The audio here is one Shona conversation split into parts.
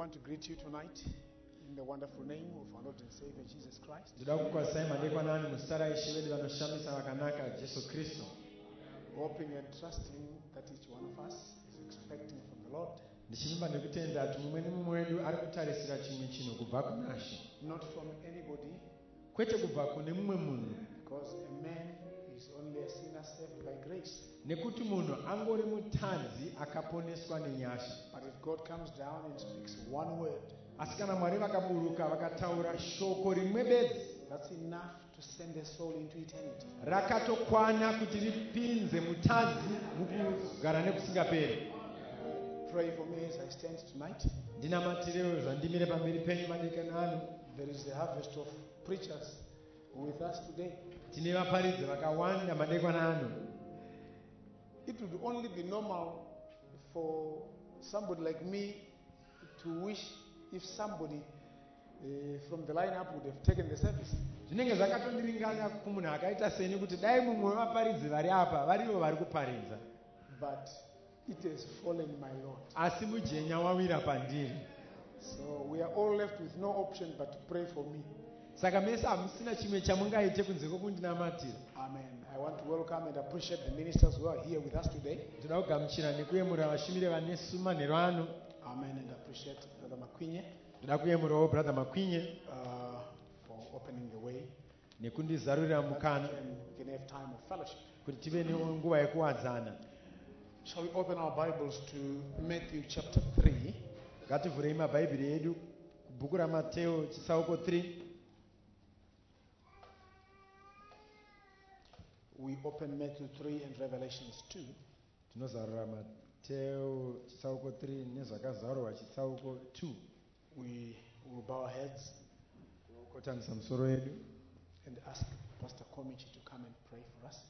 want to greet you tonight in the wonderful name of our Lord and Savior Jesus Christ. Hoping and trusting that each one of us is expecting from the Lord. Not from anybody, because a man is only a sinner saved by grace. But if God comes down and speaks one word, that's enough to send a soul into eternity. Pray for me as I stand tonight. There is a harvest of preachers with us today. It would only be normal for somebody like me to wish if somebody from the lineup would have taken the service. But it has fallen, my Lord. So we are all left with no option but to pray for me. Amen. I want to welcome and appreciate the ministers who are here with us today. Amen. And appreciate Brother Makwinye for opening the way. We can have time of fellowship. Shall we open our Bibles to Matthew chapter 3? We open Matthew 3 and Revelations 2. We will bow our heads and ask Pastor Komichi to come and pray for us.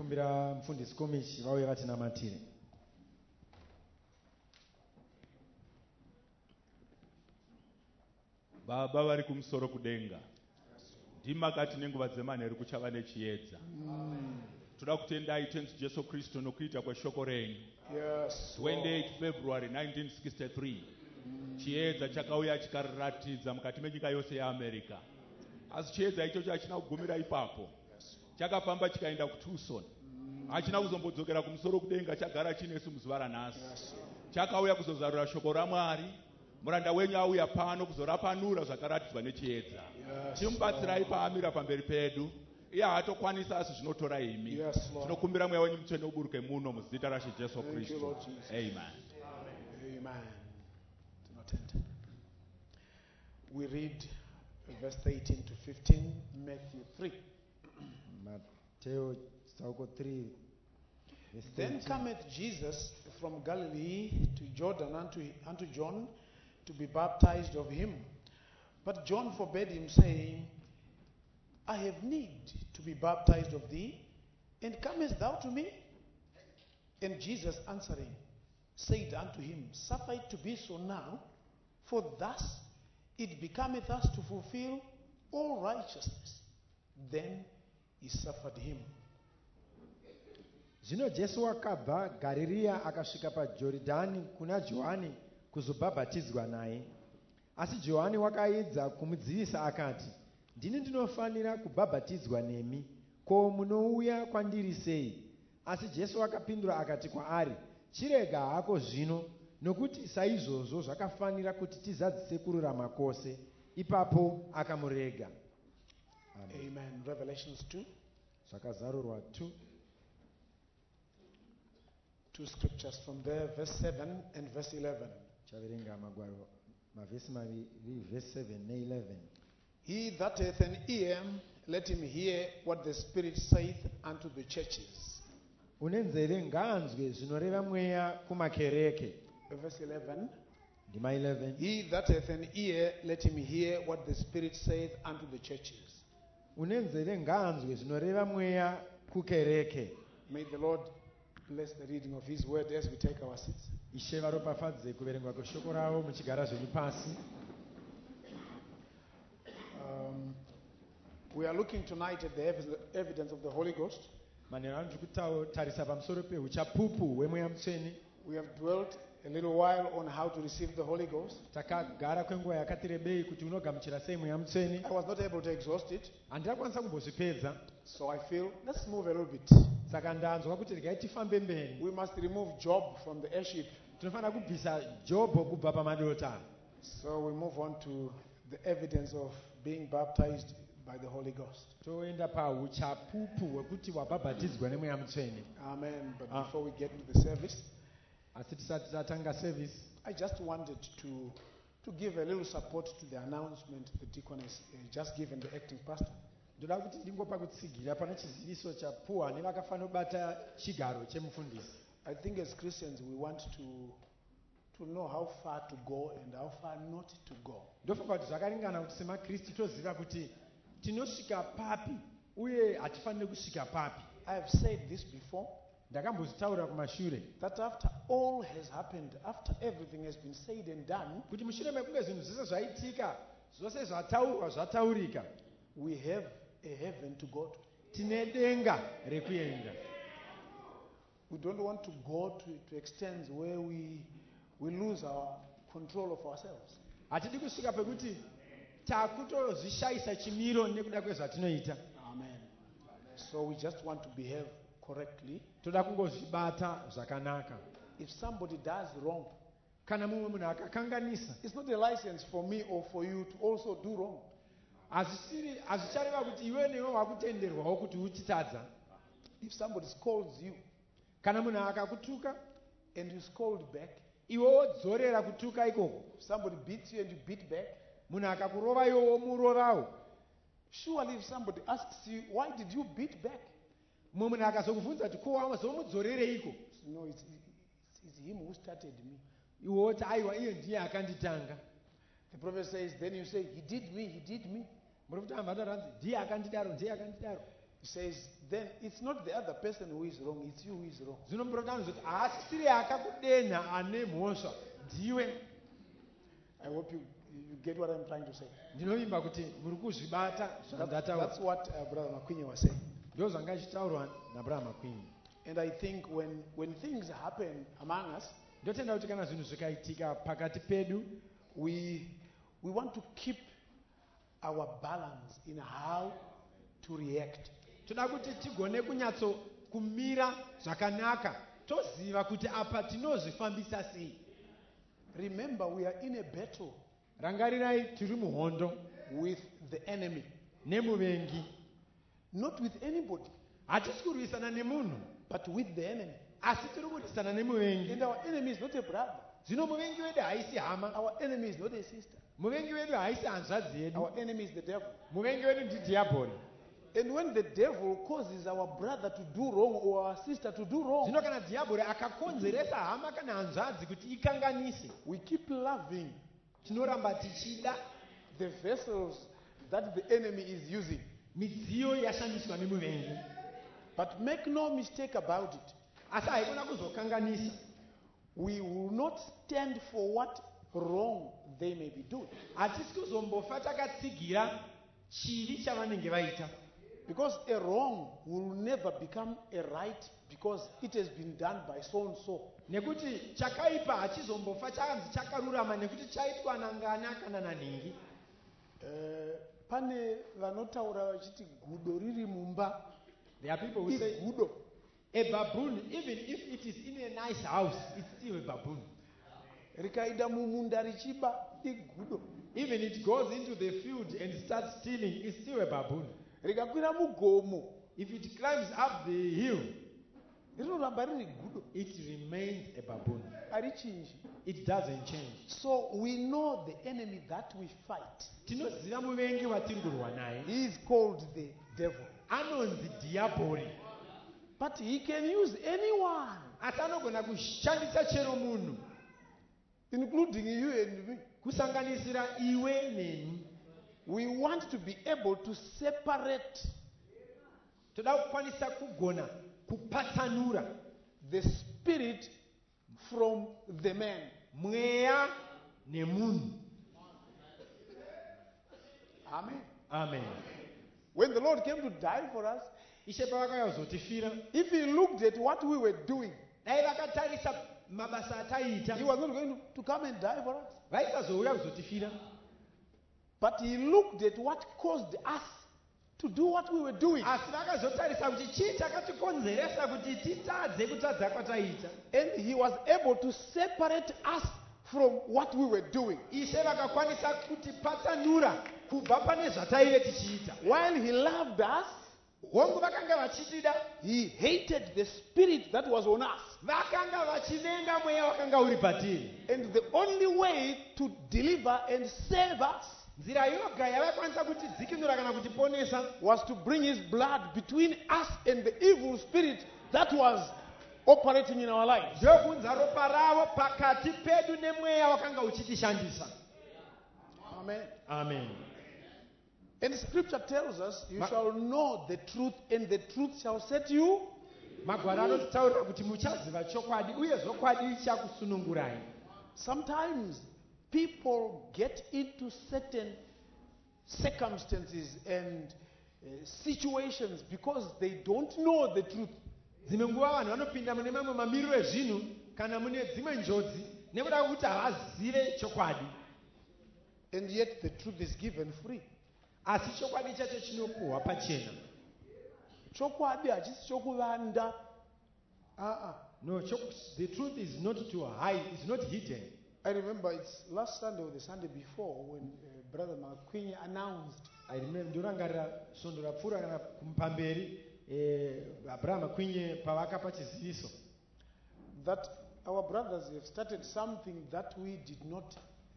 Baba vari kumusoro kudenga ndimakati nenguva dzemanheru kuchava nechiyedza. Toda kutendai tenzi Jesu Kristu nokuita kweshoko renyu. 28 February 1963 chiyedza chakauya chikaratidza mukati menyika yose yeAmerica. Asi chiyedza ichocho hachina kugumira ipapo, chakafamba chikaenda kuTucson, hachina kuzombodzokera kumusoro kudenga, chagara chinesu muzuva ranhasi. Chakauya kuzozarura shoko raMwari. Muranda wenyu auya pano kuzorapanura zvakaratidzwa nechiyedza. Timubatsirai paamira pamberi pedu. Iye haatokwanisa asi zvinotora imi. Tinokumbira mweya wenyu mutsvene uburuke muno muzita raShe Jesu Kristu. Amen. We read verse 13 to 15, Matthew 3. Then cometh Jesus from Galilee to Jordan unto John to be baptized of him. But John forbade him, saying, I have need to be baptized of thee, and comest thou to me? And Jesus answering said unto him, Suffer it to be so now, for thus it becometh us to fulfill all righteousness. Then he suffered him. Zvino Jesu wakabva Garirea akasvika paJorodhani kuna Johani kuzobhabhatidzwa naye. Asi Johani wakaedza kumudzivisa akati, ndini ndinofanira kubhabhatidzwa nemi, ko munouya kwandiri sei? Asi Jesu akapindura akati kwaari, chirega hako zvino, nokuti saizvozvo zvakafanira kuti tizadzise kururama kwose. Ipapo akamurega. Amen. Revelations 2. Zvakazarurwa 2. Two scriptures from there, verse 7 and verse 11. He that hath an ear, let him hear what the Spirit saith unto the churches. Verse 11. He that hath an ear, let him hear what the Spirit saith unto the churches. May the Lord bless the reading of his word as we take our seats. We are looking tonight at the evidence of the Holy Ghost. We have dwelt a little while on how to receive the Holy Ghost. takagara kwenguva yakati rebei kuti unogamuchira sei mweya mutsvene. I was not able to exhaust it, handakwanisa kumbozvipedza, so I feel let's move a little bit. saka ndanzwa kuti regai tifambe mberi. We must remove Job from the airship. Tinofanira kubvisa Jobho kubva pamadota. So we move on to the evidence of being baptized by the Holy Ghost. Toenda pauchapupu hwekuti wabhabhatidzwa nemweya mutsvene. Amen. But before we get into the service, Asi tisati tatanga service, I just wanted to give a little support to the announcement the deacon has just given the acting pastor. ndoda kuti ndingopa kutsigira pane chiziviso chapuwa nevakafanira kubata chigaro chemufundisi. I think as Christians we want to know how far to go and how far not to go. Ndofunga kuti zvakaringana kuti semakristu toziva kuti tinosvika papi uye hatifaniri kusvika papi. I have said this before, Ndakambozvitaura kumashure that after all has happened, after everything has been said and done, kuti mushure mekunge zvinhu zvose zvaitika, zvose zvataurwa zvataurika, we have a heaven to go to. tine denga rekuenda. We don't want to go to extents where we lose our control of ourselves. Hatidi kusvika pekuti takutozvishayisa chimiro nekuda kwezvatinoita. Amen. So we just want to behave correctly. Toda kungozvibata zvakanaka. If somebody does wrong, Kana mumwe munhu akakanganisa, it's not a license for me or for you to also do wrong. hazvichareva kuti iwe newe wakutenderwawo kuti uchitadza. If somebody scolds you Kana munhu akakutuka and you scold back, iwe wodzorera kutuka ikoko, if somebody beats you and you beat back, munhu akakurova iwe womurorawo, surely if somebody asks you, why did you beat back? mumwe munhu akazokubvunza kuti ko wazomudzororeiko, No, it's him who started me. iwe woti aiwa iye ndiye akanditanga. The prophet says, then you say, he did me, he did me. Muri kuti amva taranzi ndiye akandidaro, ndiye akandidaro. He says, then it's not the other person who is wrong, it's you who is wrong. Zvino muprofita anozoti haasisiri akakudenha ane mhosva, ndiwe. I hope you get what I'm trying to say. Ndinovimba kuti muri kuzvibata zvandataura. That's what Brother Makwinyi was saying. Ndo zvanga ichitaurwa naBrother Makwinyi. And I think when things happen among us, Ndotenda kuti kana zvinhu zvikaitika pakati pedu, we want to keep our balance in how to react. toda kuti tigone kunyatso kumira zvakanaka, toziva kuti apa tinozvifambisa sei. Remember, we are in a battle Rangarirai tiri muhondo with the enemy, nemuvengi. not with anybody, Hatisi kurwisana nemunhu, but with the enemy. asi tiri kurwisana nemuvengi. And our enemy is not a brother. Zvino muvengi wedu haisi hama, Our enemy is not a sister. muvengi wedu haisi hanzvadzi yedu, Our enemy is the devil. muvengi wedu ndidhiabhori. And when the devil causes our brother to do wrong or our sister to do wrong, Zvino kana dhiabhori akakonzeresa hama kana hanzvadzi kuti ikanganise, we keep loving tinoramba tichida the vessels that the enemy is using. midziyo yashandiswa nemuvengi. But make no mistake about it. Asi haikona kuzokanganisa. We will not stand for what wrong they may be doing. Hatisi kuzombofa takatsigira chivi chavanenge vaita. Because a wrong will never become a right because it has been done by so and so. Nekuti chakaipa hachizombofa chanzi chakarurama nekuti chaitwa nangana kana nanhingi. Pane vanotaura vachiti gudo riri mumba. There are people who say Gudo. a baboon, even if it is in a nice house, it's still a baboon. Rikaida mumunda richiba igudo. Even it goes into the field and starts stealing, it's still a baboon. Rikakwira mugomo If it climbs up the hill, rinoramba riri gudo. it remains a baboon. Harichinji. It doesn't change. So we know the enemy that we fight. Tinoziva muvengi watiri kurwa naye. He is called the devil. Anonzi dhiabhori. But he can use anyone, Asi anogona kushandisa chero munhu, including you and me. kusanganisira iwe neni. We want to be able to separate Toda kukwanisa kugona kupatsanura the spirit from the man. mweya nemunhu. Amen. Amen. When the Lord came to die for us, Ishe pavakauya kuzotifira, if he looked at what we were doing, dai vakatarisa mabasa ataita He was not going to come and die for us. vaisazouya kuzotifira. But he looked at what caused us to do what we were doing. Asi vakazotarisa kuti chii chakatikonzeresa kuti titadze kutadza kwataita. And he was able to separate us from what we were doing. Ishe vakakwanisa kutipatsanura kubva pane zvataive tichiita. While he loved us, hongu vakanga vachitida, he hated the spirit that was on us. vakanga vachivenga mweya wakanga uri patiri. And the only way to deliver and save us nzira yoga yavakwanisa kutidzikinura kana kutiponesa was to bring his blood between us and the evil spirit that was operating in our lives. ndokunza ropa ravo pakati pedu nemweya wakanga uchitishandisa. Amen. Amen. And scripture tells us, you shall know the truth, and the truth shall set you. Magwaro anotitaurira kuti muchaziva chokwadi uye zvokwadi chichakusunungurai. Sometimes people get into certain circumstances and situations because they don't know the truth. Dzimwe nguva vanhu vanopinda mune mamwe mamiriro ezvinhu kana mune dzimwe njodzi nekuda kwekuti havazive chokwadi. And yet the truth is given free. Asi chokwadi chacho chinopuhwa pachena. Chokwadi hachisi chokuvanda. No, the truth is not to hide, it's not hidden. I remember it's last Sunday or the Sunday before when Brother McQueen announced. I remember ndorangarira svondo rapfuura kana kumupamberi Abraham McQueen pavakapa chiziviso. That our brothers have started something that we did not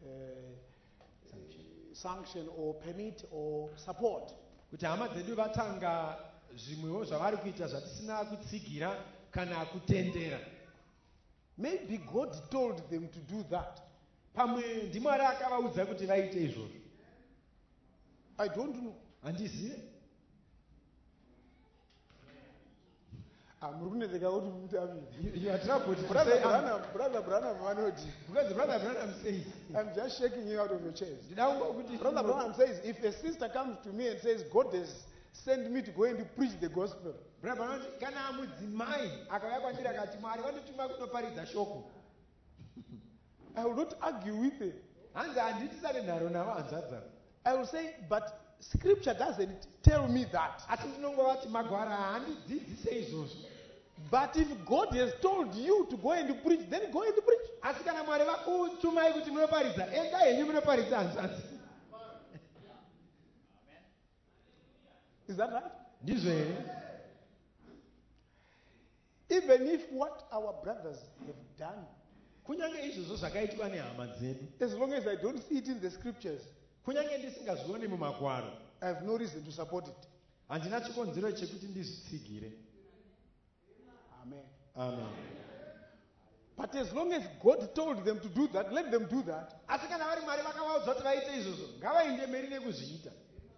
sanction or permit or support. Kuti hama dzedu vatanga zvimwewo zvavari kuita zvatisina kutsigira kana kutendera. Maybe God told them to do that. Pamwe ndiMwari akavaudza kuti vaite izvozvo. I don't know. Handizivi. You are troubled to Brother say, Branham, because Brother Branham says, I'm just shaking you out of your chairs. Brother Brother Branham says, if a sister comes to me and says, God has sent me to go and to preach the gospel, kana mudzimai akauya kwandiri akati Mwari vandotuma kunoparidza shoko, I will not argue with her. hanzi handitisane nharo navo hanzvadza. I will say, but scripture doesn't tell me that. Asi ndinongovati magwara haandidzidzise izvozvo. But if God has told you to go and to preach, then go and to preach. Asi kana Mwari vakutumai kuti munoparidza, enda henyu munoparidza hanzvadza. Is that right? Ndizvo here. Even if what our brothers have done, kunyange izvozvo zvakaitwa nehama dzedu, as long as I don't see it in the scriptures, kunyange ndisingazvioni mumagwaro, I have no reason to support it. handina chikonzero chekuti ndizvitsigire. Amen. Amen. But as long as God told them to do that, let them do that. Asi kana vari Mwari vakavaudza kuti vaite izvozvo, ngavaende mberi nekuzviita.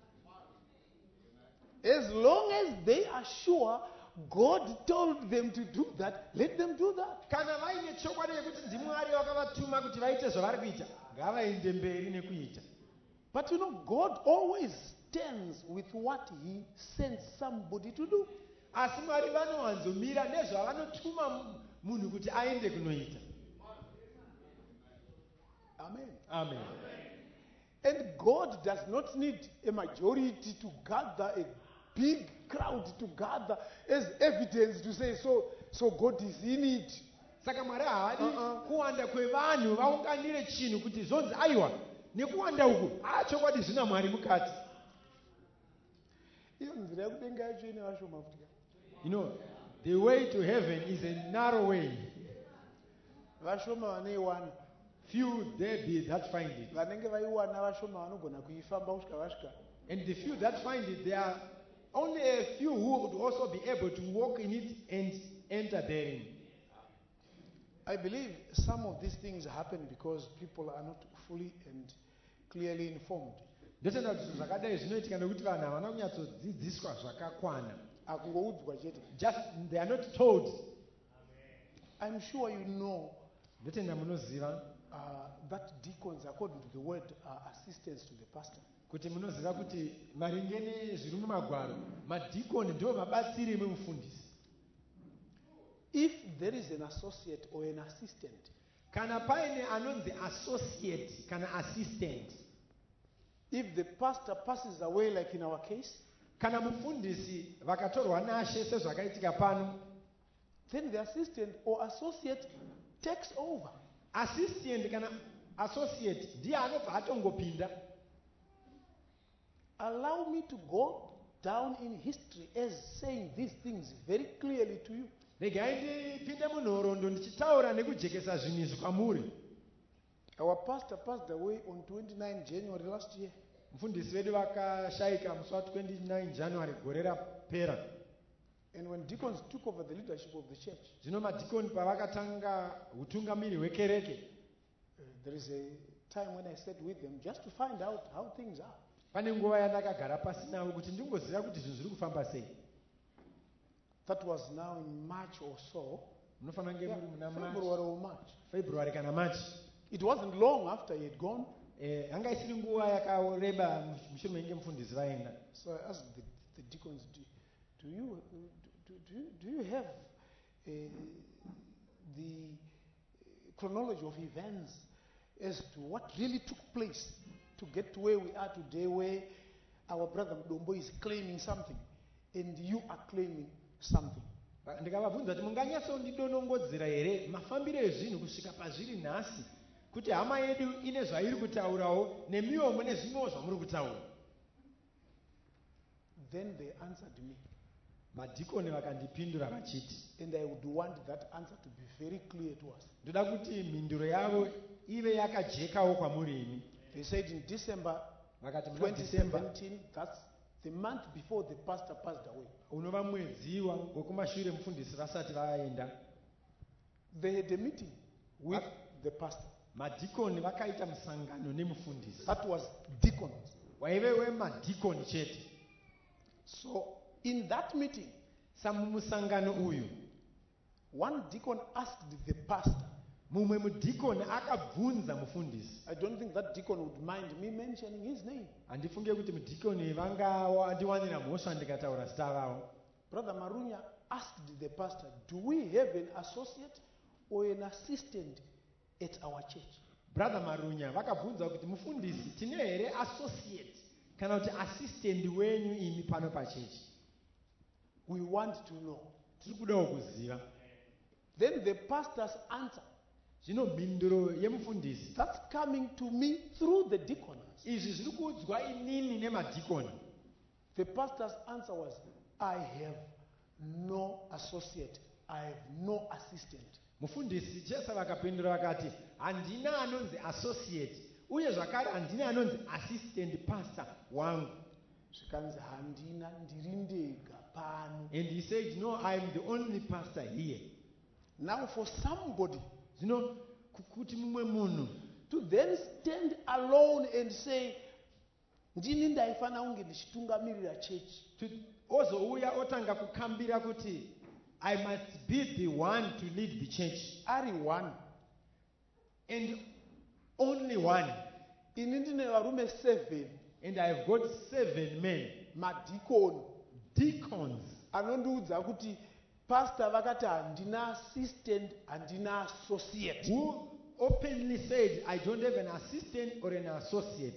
As long as they are sure God told them to do that, let them do that. Kana vaine chokwadi yekuti ndiMwari vakavatuma kuti vaite zvavari kuita, ngavaende mberi nekuita. But you know, God always stands with what He sends somebody to do. Asi Mwari vanowanzomira nezvavanotuma munhu kuti aende kunoita. Amen. Amen. And God does not need a majority to gather, a big crowd to gather as evidence to say, so God is in it. Saka Mwari haadi kuwanda kwevanhu vaunganire chinhu kuti zonzi aiwa nekuwanda uku chokwadi zvina Mwari mukati. You know, the way to heaven is a narrow way. Few there be that find it. And the few that find it, there are only a few who would also be able to walk in it and enter therein. I believe some of these things happen because people are not fully and clearly informed. Ndotenda kuti zvakadai zvinoitika nekuti vanhu havana kunyatsodzidziswa zvakakwana. Just they are not told. I'm sure you know ndotenda munoziva that deacons, according to the word, are assistants to the pastor. Kuti munoziva kuti maringe nezviri mumagwaro madhikoni ndiwo mabatsiri emufundisi. if there is an associate or an assistant, kana paine anonzi associate kana assistant, if the pastor passes away like in our case, kana mufundisi vakatorwa nashe sezvakaitika pano, then the assistant or associate takes over. assistant kana associate ndiye anobva atongopinda. Allow me to go down in history as saying these things very clearly to you. Regai ndipinde munhoroondo ndichitaura nekujekesa zvinhu izvi kwamuri. Our pastor passed away on 29 January last year. Mufundisi wedu vakashayika musi wa29 January gore rapera. And when deacons took over the leadership of the church, Zvino madhikoni pavakatanga utungamiri hwekereke, there is a time when I sat with them just to find out how things are. pane nguva yandakagara pasi navo kuti ndingoziva kuti zvinhu zviri kufamba sei. That was now in March or so. Munofanira kunge muri muna February or March. February kana March. It wasn't long after he had gone. Hanga isiri nguva yakareba mushure menge mufundisi vaenda. So I asked the deacons, do you have the chronology of events as to what really took place to get to where we are today, where our brother Mdombo is claiming something and you are claiming something? Ndikavabvunza kuti munganyatsondidonongodzera here mafambiro ezvinhu kusvika pazviri nhasi, kuti hama yedu ine zvairi kutaurawo nemiwo mune zvimwewo zvamuri kutaura. Then they answered me. Madhikoni vakandipindura vachiti, And I would want that answer to be very clear to us. ndoda kuti mhinduro yavo ive yakajekawo kwamuri imi. They said in December Vakati muna December 2017, that's the month before the pastor passed away. unova mwedzi wekumashure mufundisi vasati vaenda, They had a meeting with the pastor. madhikoni vakaita musangano nemufundisi That was deacons. waive wemadhikoni chete. So in that meeting, Samumusangano uyu one deacon asked the pastor. mumwe mudhikoni akabvunza mufundisi. I don't think that deacon would mind me mentioning his name. Handifunge kuti mudhikoni vangandiwanira mhosva ndikataura zita ravo. Brother Marunya asked the pastor, do we have an associate or an assistant at our church? Brother Marunya vakabvunza kuti mufundisi tine here associate kana kuti assistant wenyu imi pano pachechi. We want to know. Tiri kudawo kuziva. Then the pastor's answer, Zvino mhinduro yemufundisi, that's coming to me through the deacons. izvi zviri kuudzwa inini nemadhikoni. The pastor's answer was, I have no associate. I have no assistant. Mufundisi chesa vakapindura vakati handina anonzi associate uye zvakare handina anonzi assistant pastor wangu. Zvikanzi handina ndiri ndega pano. And he said, no, I am the only pastor here. Now for somebody Zvino kuti mumwe munhu to then stand alone and say, ndini ndaifana kunge ndichitungamirira chechi. ozouya otanga kukambira kuti I must be the one to lead the church. Ari one. And only one. Ini ndine varume 7 And I have got 7 men, madikoni deacons, anondiudza kuti pastor vakati handina assistant, handina associate. who openly said, I don't have an assistant or an associate.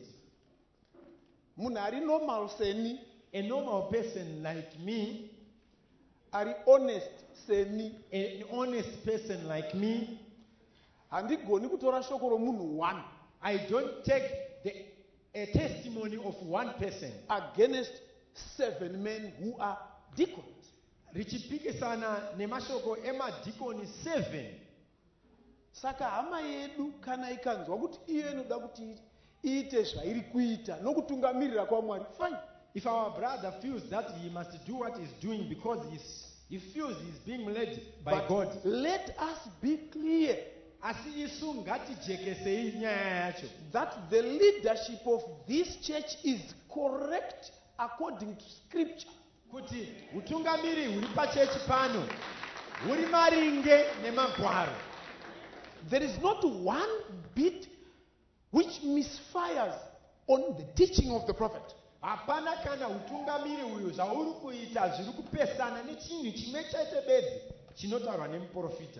Munhu ari normal seni, A normal person like me, ari honest seni, an honest person like me, handigoni kutora shoko romunhu one I don't take a testimony of one person against 7 men who are deacons. richipikisana nemashoko emadhikoni 7. Saka hama yedu kana ikanzwa kuti iyo inoda kuti iite zvairi kuita nokutungamirira kwaMwari, fine. If our brother feels that he must do what he's doing because he feels he's being led by But God. let us be clear Asi isu ngatijekesei nyaya yacho that the leadership of this church is correct according to scripture. kuti utungamiri huri pachechi pano huri maringe nemagwaro. There is not one bit which misfires on the teaching of the prophet. Hapana kana utungamiri uyu zvauri kuita zviri kupesana nechinhu chimwe chete bedzi chinotaurwa nemuprofita.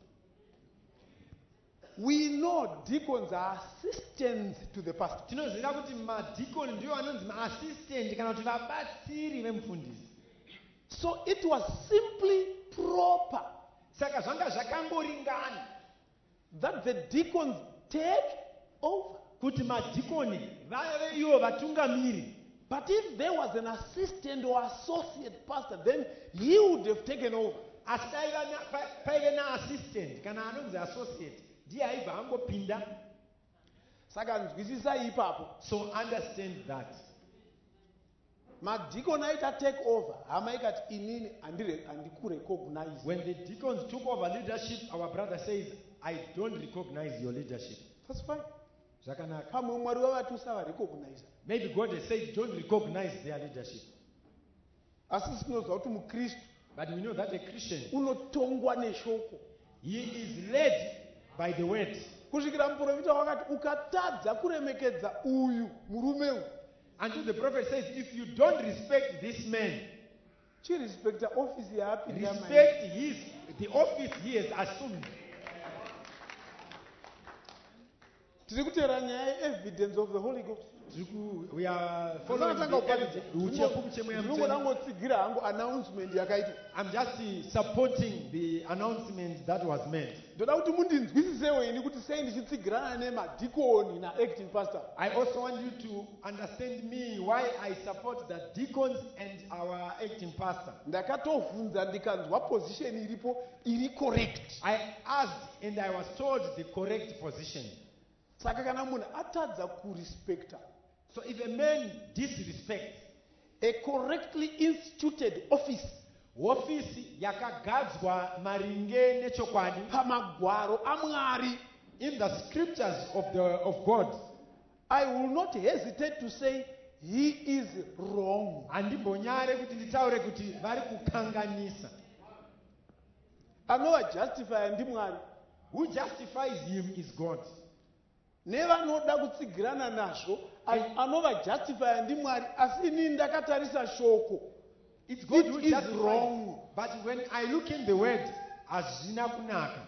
We know deacons are assistants to the pastor. Tinoziva kuti madhikoni ndiwo anonzi maassistant kana kuti vabatsiri vemufundisi. So it was simply proper Saka zvanga zvakangoringana that the deacons take over. kuti madhikoni vave ivo vatungamiri. But if there was an assistant or associate pastor, then he would have taken over. Asi paive naassistant kana anonzi associate ndiye aibva angopinda. Saka nzwisisai ipapo. So understand that. Madikoni aita take over. Hama ikati inini andikurecognize. When the deacons took over leadership, our brother says, I don't recognize your leadership. That's fine. Zvakanaka. Pamwe Mwari wavatusa varecognize. Maybe God has said, don't recognize their leadership. Asi sinozwa kuti muKristu But we know that a Christian, unotongwa neshoko. he is led by the word. Kusvikira muprofita wakati ukatadza kuremekedza uyu murume uyu. Until the prophet says, if you don't respect this man, Chirespecta office yaapinda mai. respect the office he has assumed. Tiri kutera nyaya evidence of the Holy Ghost. We are following the Ndinongoda ngotsigira hangu announcement yakaitwa. I'm just supporting the announcement that was made. Ndoda kuti mundinzwisisewo ini kuti sei ndichitsigirana nemadhikoni na-acting pastor. I also want you to understand me why I support the deacons and our acting pastor. Ndakatovhunza ndikanzwa position iripo iri correct. I asked and I was told the correct position. Saka kana munhu atadza kurespecta So if a man disrespects a correctly instituted office office yakagadzwa maringe nechokwadi pamagwaro aMwari, in the scriptures of God, I will not hesitate to say he is wrong. handimbonyare kuti nditaure kuti vari kukanganisa. Anova justify ndiMwari. Who justifies him is God. Nevanoda kutsigirana nazvo anova justify ndiMwari, asi ini ndakatarisa shoko. It's God It who is justifies. wrong. But when I look in the word, hazvina kunaka.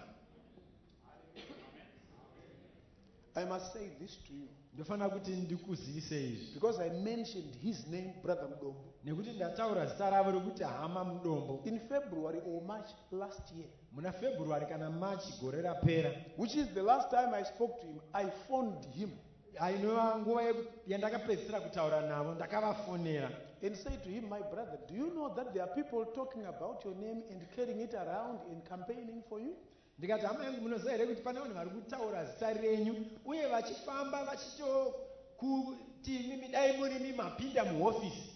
I must say this to you Ndofanira kuti ndikuzivise izvi because I mentioned his name, Brother Mdombo, nekuti ndataura zita ravo rokuti hama Mudombo in February or March last year, muna February kana March gore rapera, which is the last time I spoke to him. I phoned him ainova nguva yandakapedzisira kutaura navo, ndakavafonera and said to him, my brother, do you know that there are people talking about your name and carrying it around and campaigning for you? ndikati hama yangu munoziva here kuti pane vanhu vari kutaura zita renyu uye vachifamba vachitokuti mimi dai murimi mapinda muhofisi.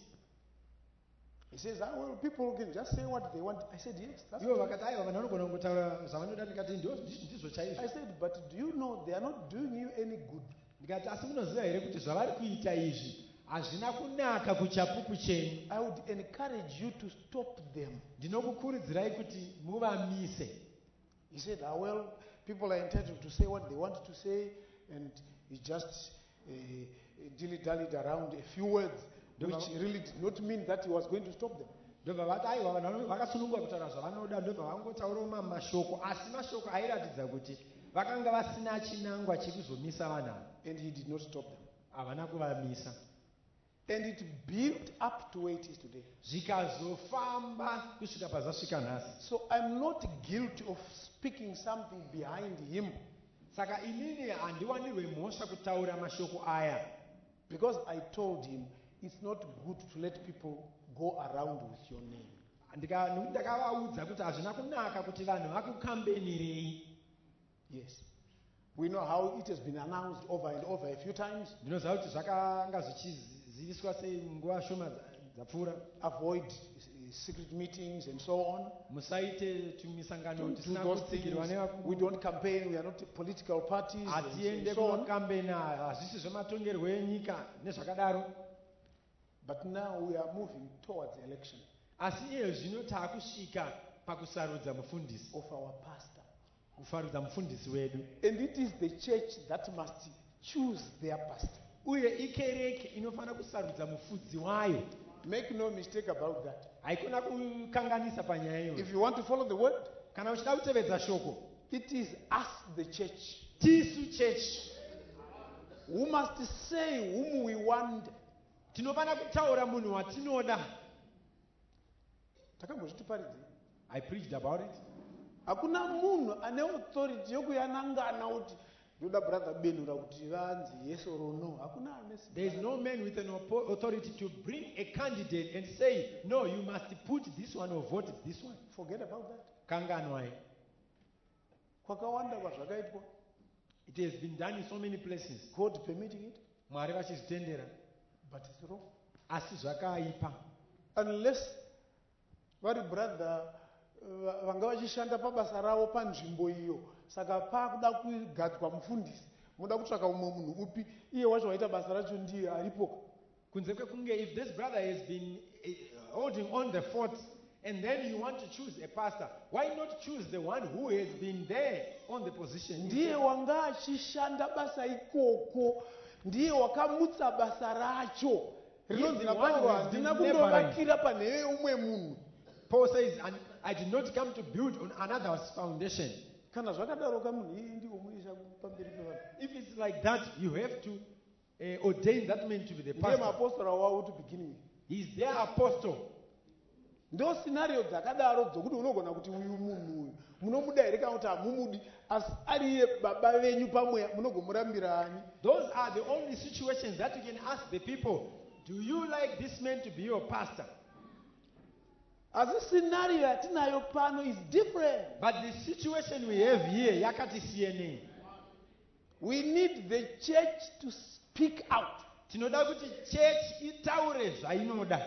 He says, well, people can just say what they want. I said, yes, that's ivo true. vakati aiva vanhu vanogona kungotaura zvavanoda. Ndikati ndizvo I chaizvo. said, but do you know they are not doing you any good? Ndikati asi munoziva here kuti zvavari kuita izvi hazvina kunaka kuchapupu chenyu. I would encourage you to stop them. Ndinokukurudzirai kuti muvamise. He said, well, people are entitled to say what they want to say, and he just dilly-dallied around a few words, which really did not mean that he was going to stop them. Ndobva vati aiwa vanhu vakasununguka kutaura zvavanoda, ndobva vangotaurawo mashoko, asi mashoko airatidza kuti vakanga vasina chinangwa chekuzomisa vanhu ava. And he did not stop them. Havana kuvamisa. And it built up to where it is today. Zvikazofamba kusvika pazasvika nhasi. So I'm not guilty of speaking something behind him, Saka inini handiwanirwe mhosva kutaura mashoko aya, because I told him it's not good to let people go around with your name. nekuti ndakavaudza kuti hazvina kunaka kuti vanhu vakukambenirei. Yes. We know how it has been announced over and over a few times. Ndinoziva kuti zvakanga zvichiziviswa sei nguva shoma dzapfuura. Avoid secret meetings and so on. Musaite tumisangano Don't do tisina those things. kutsigirwa We nevakuru. don't campaign. We are not political parties. Hatiende And so on. kunokambena, hazvisi zvematongerwo enyika nezvakadaro. But now we are moving towards the election Asi iye zvino taakusvika pakusarudza mufundisi, of our pastor. kufarudza mufundisi wedu. And it is the church that must choose their pastor. Uye ikereke inofanira kusarudza mufudzi wayo. Make no mistake about that. Haikona kukanganisa panyaya iyo. If you want to follow the word, kana uchida kutevedza shoko, it is us, the church, tisu church who must say whom we want. tinofana kutaura munhu watinoda. Takambozvitiparidze. I preached about it. Hakuna munhu ane authority yokuyanangana kuti ndoda brother Benura kuti vanzi yes or no. Hakuna ane. There is no man with an authority to bring a candidate and say, no, you must put this one or vote this one. Forget about that. Kanganwai. Kwakawanda kwazvakaitwa. It has been done in so many places. God permitting it, Mwari vachizvitendera, but it's wrong. asi zvakaipa. Unless vari brother vanga vachishanda pabasa ravo panzvimbo iyo, saka pakuda kugadzwa mufundisi muda kutsvaka umwe munhu upi iye wacho waita basa racho ndiye aripo. Kunze kwekunge, if this brother has been holding on the fort and then you want to choose a pastor, why not choose the one who has been there on the position? Ndiye wanga achishanda basa ikoko, ndiye wakamutsa basa racho. Rinonzi naPauro, handina kundovakira panheve umwe munhu. Paul says, and I did not come to build on another's foundation. Kana zvakadaroka munhu iye ndiwo muisa pamberi pevanhu. If it's like that, you have to ordain that man to be the Ndiye pastor. mapostora wavo to begin with. He's their apostle. Ndo scenario dzakadaro dzokuti unogona kuti uyu munhu uyu munomuda here kana kuti hamumudi, asi ariye baba venyu pamweya munogomurambira ani. Those are the only situations that you can ask the people, do you like this man to be your pastor? Asi scenario yatinayo pano is different. But the situation we have here, yakati CNN. We need the church to speak out. Tinoda kuti church itaure zvainoda.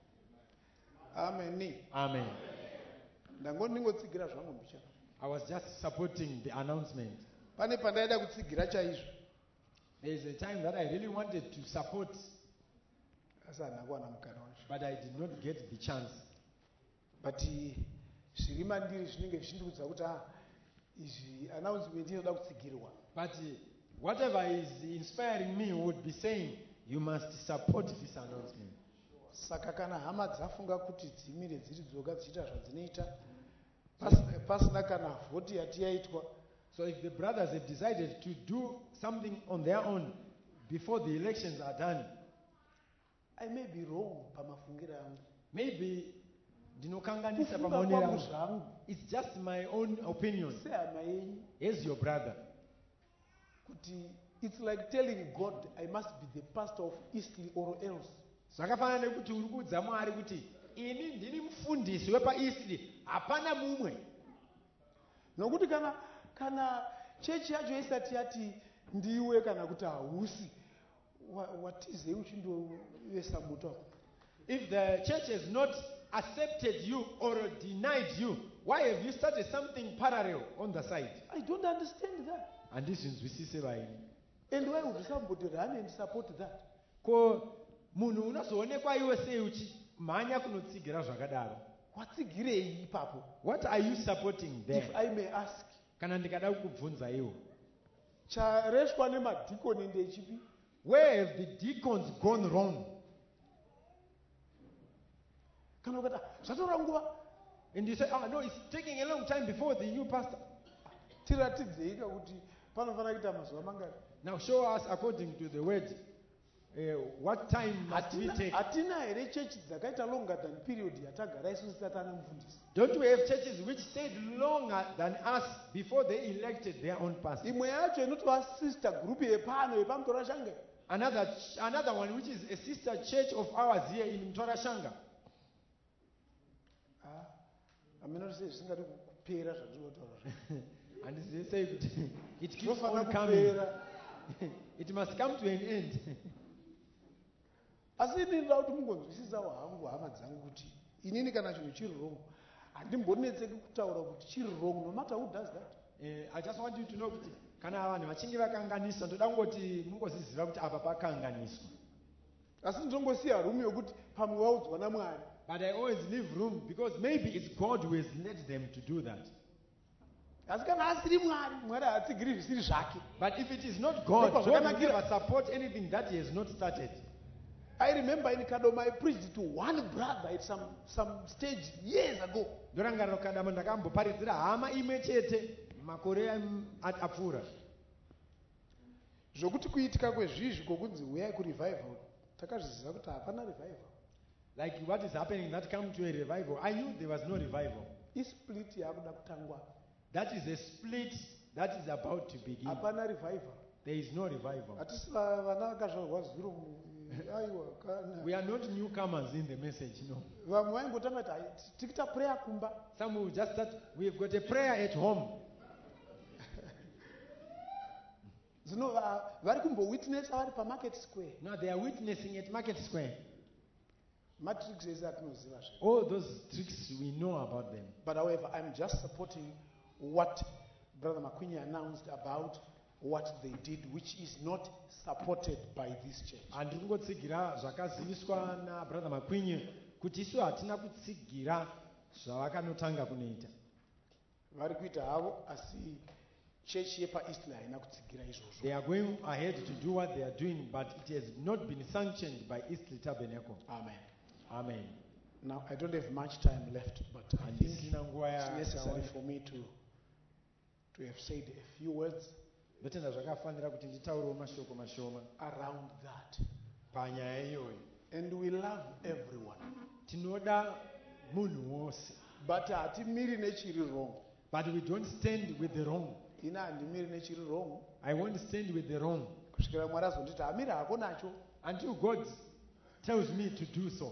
Amen. Amen. Ndingotsigira zvangu mbichana. I was just supporting the announcement. Pane pandaida kutsigira chaizvo. There is a time that I really wanted to support, Asi handina kuwana mukana wacho. but I did not get the chance. But zviri mandiri zvinenge zvichindikudza kuti izvi announcement inoda kutsigirwa. But whatever is inspiring me would be saying, you must support this announcement. Saka kana hama dzafunga kuti dzimire dziri dzoga dzichiita zvadzinoita pasina kana vhoti yati yaitwa, So if the brothers have decided to do something on their own before the elections are done, I may be wrong pamafungiro angu. maybe ndinokanganisa Kufunga pamaonero kwangu angu. zvangu It's just my own opinion. sehama yenyu As your brother. kuti it's like telling God I must be the pastor of Eastleigh or else. Zvakafanana nekuti uri kuudza Mwari kuti ini ndini mufundisi wepaEastleigh, hapana mumwe. Nokuti kana chechi yacho isati yati ndiwe kana kuti hausi, watizei uchindovesa moto. If the church has not accepted you or denied you, why have you started something parallel on the side? I don't understand that. Handizvinzwisise vaini. And why would somebody run and support that? Ko munhu unozoonekwa iwe sei uchimhanya kunotsigira zvakadaro. Watsigirei ipapo? What are you supporting there? If I may ask. Kana ndikada kukubvunza iwo. Chareshwa nemadhikoni ndechipi? Where have the deacons gone wrong? Kana ukati zvatora nguva. And you say, no, it's taking a long time before the new pastor. Tiratidzei kuti panofanira kuita mazuva mangani. Now show us according to the word. What time must we take? Hatina here chechi dzakaita longer than period yatagara isusu tatana mufundisi. Don't we have churches which stayed longer than us before they elected their own pastor? Imwe yacho inotova sister group yepano yepaMtora Shanga. Another one which is a sister church of ours here in Mtora Shanga. Ameno sei zvisingadi kupera zvandinotaura. And they say it keeps on coming. It must come to an end. Asi ndinoda kuti mungonzwisisawo hangu hama dzangu kuti inini kana chinhu chiri wrong handimbonetseki kutaura kuti chiri wrong no matter who does that. I just want you to know kuti kana vanhu vachinge vakanganiswa ndoda kungoti mungoziziva kuti apa pakanganiswa. Asi ndinongosiya room yokuti pamwe waudzwa naMwari. But I always leave room because maybe it's God who has led them to do that. Asi kana asiri Mwari haatsigiri zvisiri zvake. But if it is not God, God will never support anything that He has not started. I remember in Kadoma I preached to one brother at some stage years ago. ndorangarira kukadama ndakamboparidzira hama imwe chete makore apfuura Zvokuti kuitika kwezvizvi kwokunzi uyai kurevival, takazviziva kuti hapana revival. like what is happening that come to a revival. I knew there was no revival. Isplit yakuda kutangwa. That is a split that is about to begin. Hapana revival. There is no revival. Hatisi vana vakazvarwa zviro aiwa kana. We are not newcomers in the message, no. Vamwe vaingotanga kuti tikita prayer kumba. Some will just start, we've got a prayer at home. Zvino vari kumbowitnessa vari paMarket Square. Now they are witnessing at Market Square. Matrix ese atinoziva zve. All those tricks, we know about them. But however, I'm just supporting what Brother Makwinyi announced about what they did, which is not supported by this church. Handiri kungotsigira zvakaziviswa nabrother Makwinyi kuti isu hatina kutsigira zvavakanotanga kunoita. Vari kuita havo asi church yepaEastleigh haina kutsigira izvozvo. They are going ahead to do what they are doing, but it has not been sanctioned by Eastleigh Tabernacle. Amen. Amen. Now, I don't have much time left, but I think it's Handisina nguva necessary for me to have said a few words ndotenda zvakafanira kuti nditaurewo mashoko mashoma around that. panyaya iyoyo. And we love everyone. Tinoda munhu wose, But hatimiri nechiri wrong. but we don't stand with the wrong. Ina handimiri nechiri wrong. I won't stand with the wrong Kusvikira Mwari azonditi hamira hako nacho. until God tells me to do so.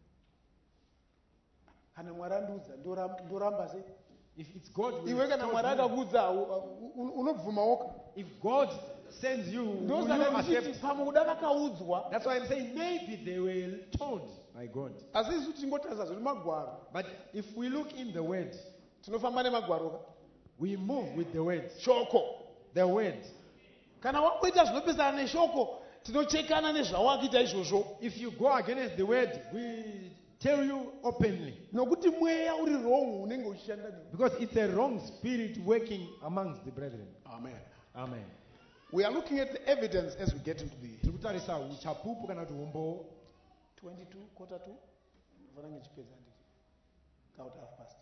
Kana Mwari andiudza ndoramba sei? If it's God who Iwe kana Mwari tells me, akakuudza unobvuma woka. if God sends you, will you Ndosaka ndichiti accept? pamwe kuda vakaudzwa. That's why I'm saying maybe they were told by God. Asi isu tingotarisa zviri magwaro. But if we look in the word, Tinofamba nemagwaro ka. we move with the word. Shoko. The word. Kana wakuita zvinopesana neshoko, tinochekana nezvawakuita izvozvo. If you go against the word, we tell you openly. Nokuti mweya uri wrong unenge uchishanda newe. Because it's a wrong spirit working amongst the brethren. Amen. Amen. We are looking at the evidence as we get into the Tiri kutarisa uchapupu kana kuti umbo 22, quarter to. Vanenge chipedza nditi. Count half past.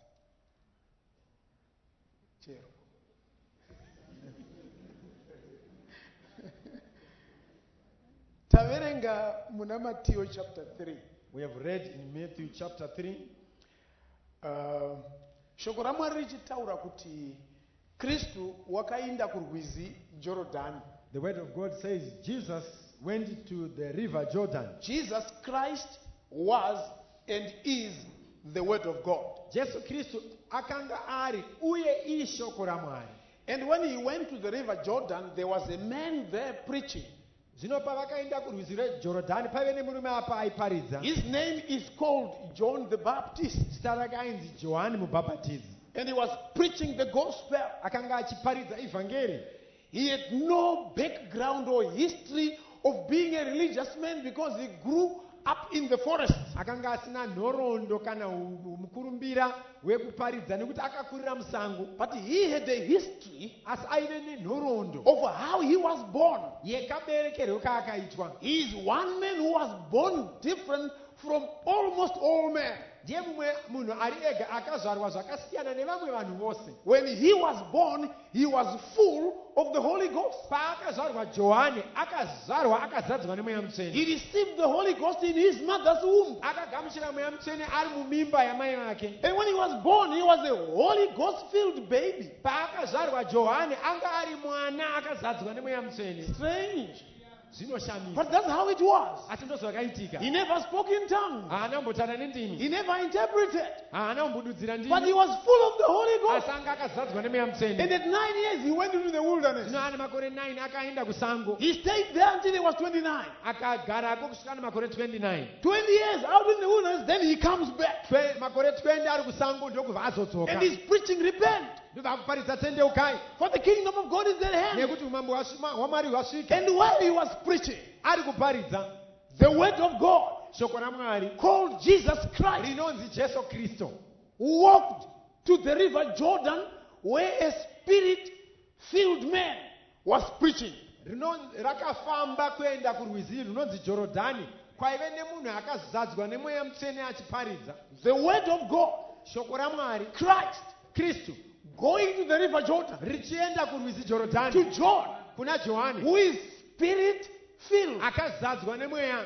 Chero. Taverenga muna Matthew chapter 3. we have read in Matthew chapter 3. Shoko raMwari richitaura kuti Kristu wakaenda kurwizi Jorodhani. The word of God says Jesus went to the river Jordan. Jesus Christ was and is the word of God. Jesu Kristu akanga ari uye ishoko raMwari. And when he went to the river Jordan, there was a man there preaching. Zvino pavakaenda kurwizi rweJorodhani paive nemurume apa aiparidza. His name is called John the Baptist. Zita rake ainzi Johani Mubhabhatidzi. And he was preaching the gospel. Akanga achiparidza evhangeri. He had no background or history of being a religious man because he grew up in the forest. Akanga asina nhoroondo kana mukurumbira wekuparidza nekuti akakurira musango. But he had a history Asi aive nenhoroondo of how he was born. yekaberekerwo kaakaitwa. He is one man who was born different from almost all men. Ndiye mumwe munhu ari ega akazvarwa zvakasiyana nevamwe vanhu vose. When he was born, he was full of the Holy Ghost. Paakazvarwa Johani akazvarwa akazadzwa nemweya mutsvene. He received the Holy Ghost in his mother's womb. Akagamuchira mweya mutsvene ari mumimba yamai vake. And when he was born, he was a Holy Ghost-filled baby. Paakazvarwa Johani anga ari mwana akazadzwa nemweya mutsvene. Strange. Zvinoshamisa. But that's how it was. Asi ndozvakaitika. He never spoke in tongues. Haana kumbotaura nendimi. He never interpreted. Haana kumbodudzira But he ndimi. was full of the Holy Ghost. Asi anga akazadzwa nemweya And mutsvene. at 9 years, he went into the wilderness. Zvino ane makore 9 akaenda kusango. He stayed there until he was 29. Akagarako kusvika nemakore 29. 20 years out in the wilderness, then he comes back. Makore 20 ari kusango ndokubva azodzoka. And he's preaching, repent. Ndobva kuparidza tendeukai. For the kingdom of God is at hand. Nekuti umambo hwaMwari hwasvika. And while he was preaching, Ari kuparidza the word of God shoko raMwari called Jesus Christ rinonzi Jesu Kristo walked to the river Jordan where a spirit-filled man was preaching. rakafamba kuenda kurwizi runonzi Jorodhani kwaive nemunhu akazadzwa nemweya mutsvene achiparidza the word of God, shoko ramwari Christ, kristu going to the river Jordan, richienda kurwizi to jorodhani John, kuna johani who is spirit filled. akazadzwa nemweya.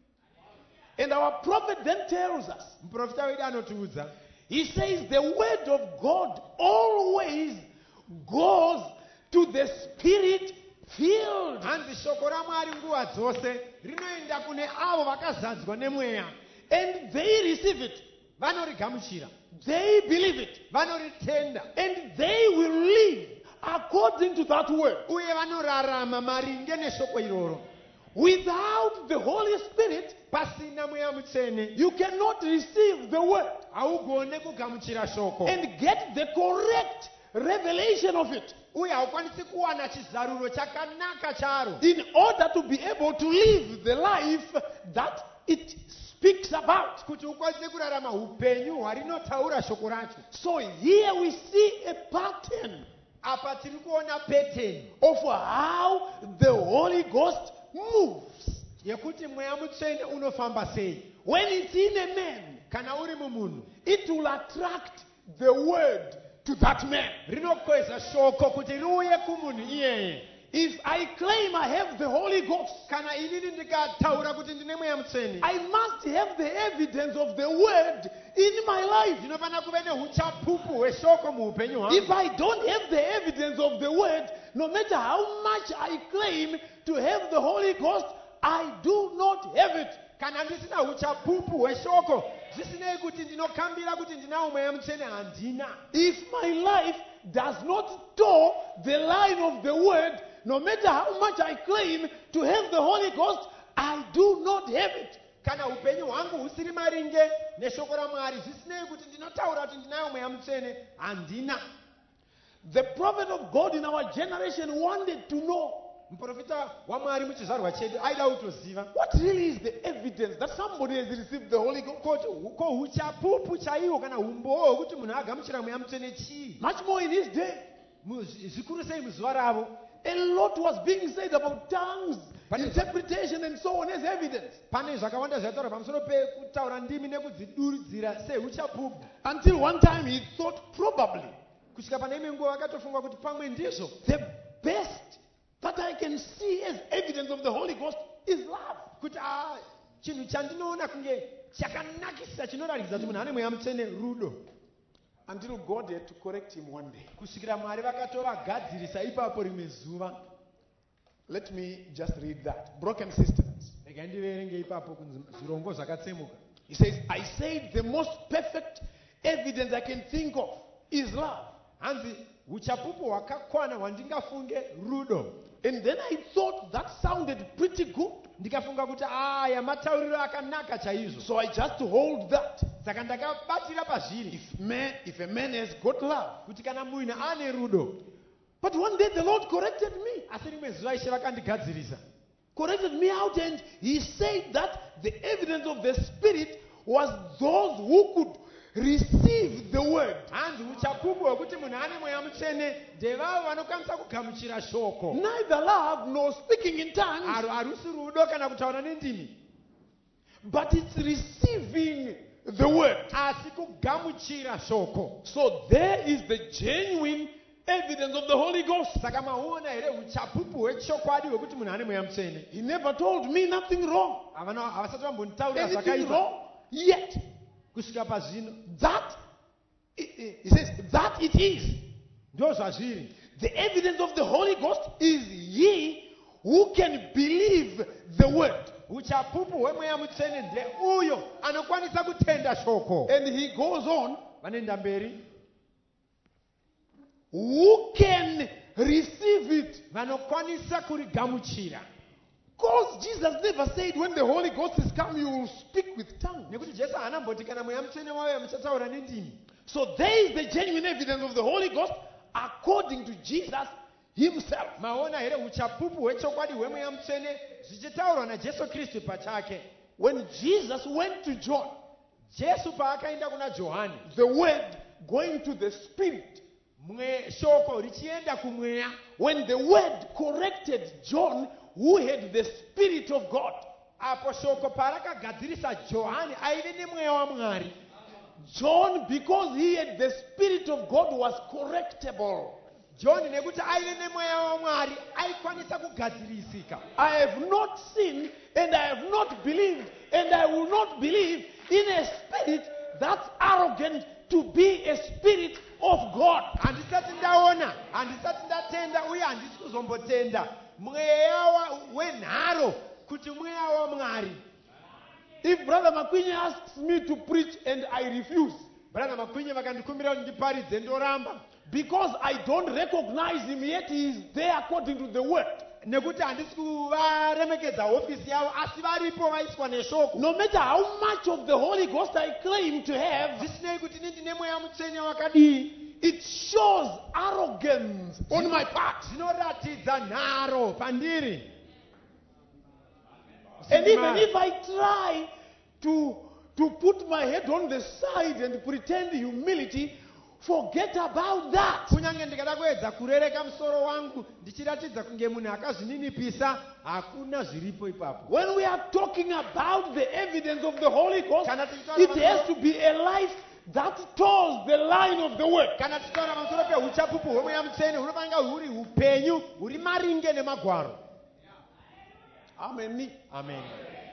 And our prophet then tells us, Muprofita wedu anotiudza he says the word of God always goes to the spirit filled. hanzi shoko ramwari nguva dzose rinoenda kune avo vakazadzwa nemweya, And they receive it. vanorigamuchira, They believe it. vanoritenda, And they will live according to that word. uye vanorarama maringe neshoko iroro. Without the Holy Spirit, Pasina mweya mutsvene you cannot receive the word haugone kugamuchira shoko, and get the correct revelation of it uye haukwanisi kuwana chizaruro chakanaka charo, in order to be able to live the life that it speaks about. kuti ukwanise kurarama upenyu hwarinotaura shoko racho. So here we see a pattern Apa tiri kuona peteni of how the Holy Ghost moves. yekuti mweya mutsvene unofamba sei. When it's in a man, Kana uri mumunhu it will attract the word to that man. rinokweza shoko kuti riuye kumunhu iyeye. If I claim I have the Holy Ghost, Kana inini ndikataura kuti ndine mweya mutsvene, I must have the evidence of the word in my life. ndinofanira kuve neuchapupu hweshoko muupenyu If hwangu. I don't have the evidence of the word, no matter how much I claim to have the Holy Ghost, I do not have it. Kana ndisina uchapupu hweshoko, zvisinei kuti ndinokambira kuti ndinawo mweya mutsvene, handina. If my life does not toe the line of the word, no matter how much I claim to have the Holy Ghost, I do not have it. Kana upenyu hwangu husiri maringe neshoko ramwari, zvisinei kuti ndinotaura kuti ndinayo mweya mutsvene, handina. The prophet of God in our generation wanted to know Muprofita wamwari muchizvarwa chedu aida kutoziva what really is the evidence that somebody has received the Holy Ghost. kuti ko uchapupu chaiwo kana umboo hwekuti munhu agamuchira mweya mutsvene chii. Much more in his day. Zvikuru sei muzuva ravo, A lot was being said about tongues, But- interpretation, and so on as evidence. pane zvakawanda zvataura pamusoro pekutaura ndimi nekudziduridzira seuchapupu, Until one time he thought probably kusvika pane imwe nguva vakatofunga kuti pamwe ndizvo the best that I can see as evidence of the Holy Ghost is love. kuti chinhu chandinoona kunge chakanakisa chinoratidza kuti munhu ane mweya mutsvene rudo. Until God had to correct him one day. Kusvikira mwari vakatovagadzirisa ipapo rimwe zuva. Let me just read that. Broken systems. Rega ndiverenge ipapo kunzi zvirongo zvakatsemuka. He says, I said the most perfect evidence I can think of is love. Hanzi uchapupu hwakakwana hwandingafunge rudo. And then I thought that sounded pretty good. Ndikafunga kuti aya matauriro akanaka chaizvo. So I just hold that. Saka ndakabatira pazviri If a man has got love. kuti kana munhu ane rudo. But one day the Lord corrected me. Asi rimwe zuva Ishe vakandigadzirisa. Corrected me out, and he said that the evidence of the Spirit was those who could receive the word. Hanzi uchapupu hwekuti munhu ane mweya mutsvene ndevavo vanokwanisa kugamuchira shoko. Neither love nor speaking in tongues, Harusi rudo kana kutaura nendimi, but it's receiving the word. asi kugamuchira shoko. So there is the genuine evidence of the Holy Ghost. Saka maona here uchapupu hwechokwadi hwekuti munhu ane mweya mutsvene. He never told me nothing wrong. Havasati vambonditaurira Anything zvakaipa wrong. Yet, kusvika pazvino. that, he says, that it is. Ndo zvazviri. The evidence of the Holy Ghost is ye who can believe the word. Uchapupu hwemweya mutsvene ndeuyo anokwanisa kutenda shoko. And he goes on, Vanoenda mberi. who can receive it. Vanokwanisa kurigamuchira. Because Jesus never said when the Holy Ghost is come, you will speak with tongues. Nekuti Jesu haanamboti kana mweya mutsvene wauya muchataura nendimi. So there is the genuine evidence of the Holy Ghost according to Jesus himself. Maona here uchapupu hwechokwadi hwemweya mutsvene zvichitaurwa naJesu Kristu pachake. When Jesus went to John, Jesu paakaenda kuna Johani, the word going to the Spirit. shoko richienda kumweya. When the word corrected John, who had the Spirit of God, apo shoko parakagadzirisa Johani aive nemweya waMwari. John, because he had the Spirit of God, was correctable. John nekuti aive nemweya waMwari aikwanisa kugadzirisika. I have not seen and I have not believed and I will not believe in a spirit that's arrogant to be a spirit of God. Handisati ndaona, handisati ndatenda uye handisi kuzombotenda mweya wenharo kuti mweya waMwari. If Brother Makwinye asks me to preach and I refuse, Brother Makwinye vakandikumbira kuti ndiparidze ndoramba, because I don't recognize him yet he is there according to the word. nekuti handisi kuvaremekedza ofisi yavo asi varipo vaiswa neshoko. No matter how much of the Holy Ghost I claim to have, Zvisinei kuti ndine mweya mutsvene wakadii, it shows arrogance on my part. zvinoratidza nharo pandiri. And even if I try to put my head on the side and pretend humility, forget about that. Kunyange ndikada kuedza kurereka musoro wangu ndichiratidza kunge munhu akazvininipisa, hakuna zviripo ipapo. When we are talking about the evidence of the Holy Ghost, it has to be a life that toes the line of the word. Kana tichitaura pamusoro peuchapupu hwemweya mutsvene hunofanira huri upenyu huri maringe nemagwaro. Amen. Amen.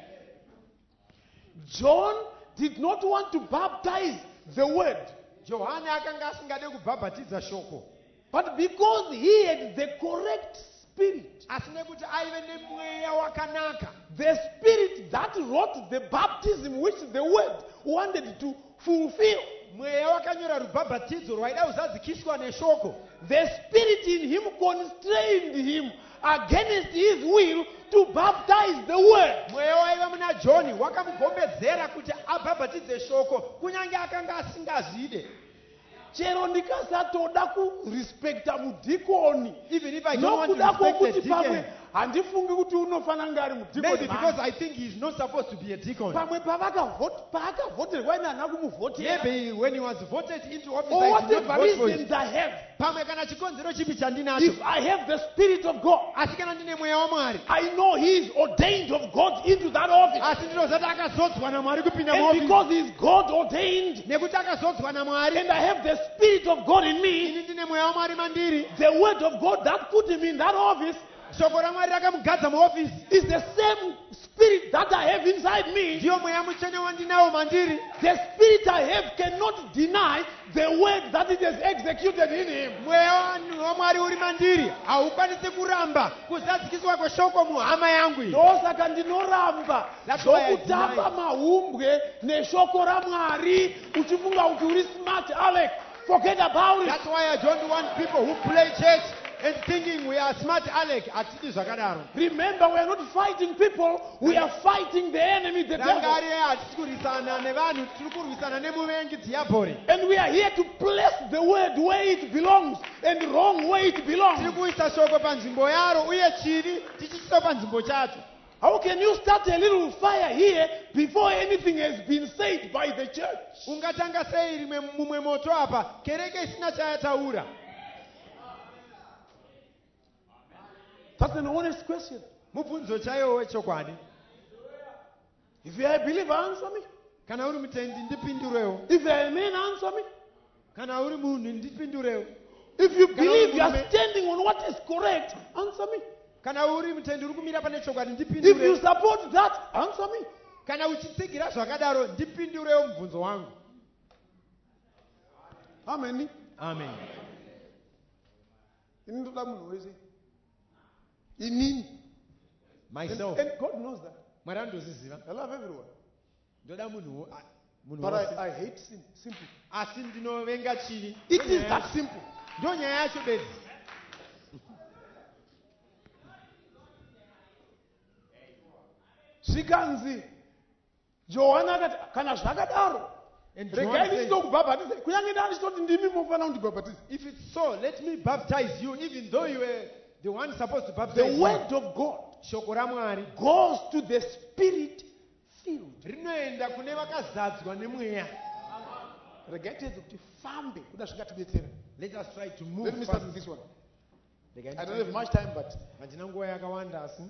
John did not want to baptize the word, Johani akanga asingade kubhabhatidza shoko, but because he had the correct spirit, asi nekuti aive nemweya wakanaka, the spirit that wrote the baptism which the word wanted to fulfill. mweya wakanyora rubhabhatidzo rwaida kuzadzikiswa neshoko. The spirit in him constrained him against his will to baptize the word. Mweya waiva muna John wakamugombedzera kuti abhabhatidze shoko kunyange akanga asingazvide. Chero ndikasatoda kurespekta mudhikoni, Even if I don't want to nokuda respect kwokuti the pamwe deacon, handifungi kuti unofanira kunge ari maybe because mudhikoni. I think he's not supposed to be a deacon. Pamwe paakavhoterwa ine hana kumuvhotera, Maybe when he was voted into office, or I did not whatever vote for him. reasons I have, Pamwe kana chikonzero chipi chandinacho, if I have the Spirit of God, asi kana ndine mweya waMwari, I know He is ordained of God into that office. asi ndinozati akazodzwa naMwari kupinda And muofisi, because He is God ordained, nekuti akazodzwa naMwari, and I have the Spirit of God in me, ini ndine mweya waMwari mandiri, the word of God that put him in that office shoko raMwari rakamugadza muofisi, is the same Spirit that I have inside me. ndiyo mweya mutsvene wandinawo mandiri. The Spirit I have cannot deny the work that it has executed in him. Mweya waMwari uri mandiri haukwanisi kuramba kuzadzikiswa kweshoko muhama yangu iyi. Ndosaka ndinoramba That's why I zvokutamba deny. mahumbwe neshoko raMwari uchifunga kuti uri smart Alec. Forget about it. That's why I don't want people who play church and thinking we are smart Alec. Atidi zvakadaro. Remember, we are not fighting people, we are fighting the enemy, the devil. Rangarie hatisi kurwisana nevanhu, tiri kurwisana nemuvengi dhiabhori. And we are here to place the word where it belongs and wrong where it Tiri belongs. kuisa shoko panzvimbo yaro uye chivi tichiisa panzvimbo chacho. How can you start a little fire here before anything has been said by the church? Ungatanga sei rimwe mumwe moto apa kereke isina chayataura? That's an honest question. Mubvunzo chaiwo wechokwadi. If you are a believer, answer me. Kana uri mutendi ndipindurewo. If you are a man, answer me. Kana uri munhu ndipindurewo. If you Kana believe uri you are murume. standing on what is correct, answer me. Kana uri mutendi uri kumira pane chokwadi If you ndipindurewo. support that, answer me. Kana uchitsigira zvakadaro ndipindurewo mubvunzo wangu. Amen. Amen. Inini ndoda munhu wese. Inini. Myself. And God knows that. Mwari anozviziva. I love everyone. Ndoda munhu But I hate sin. Simple. asi ndinovenga chivi. It is that simple. Ndo nyaya yacho bedzi. Zvikanzi Johani akati kana zvakadaro And John regai said, ndichitokubhabhatidza kunyange ndanditoti ndimi mofanira kundibhabhatidza. if it's so, let me baptize you, even though you were the one supposed to The baptize you. word of God Shoko raMwari goes to the spirit filled. rinoenda kune vakazadzwa nemweya. Regai tiedze kuti fambe kuda zvingatidetsera. Let us try to move Let me start fast. with this one. Regai I don't have much time, but handina nguva yakawanda asi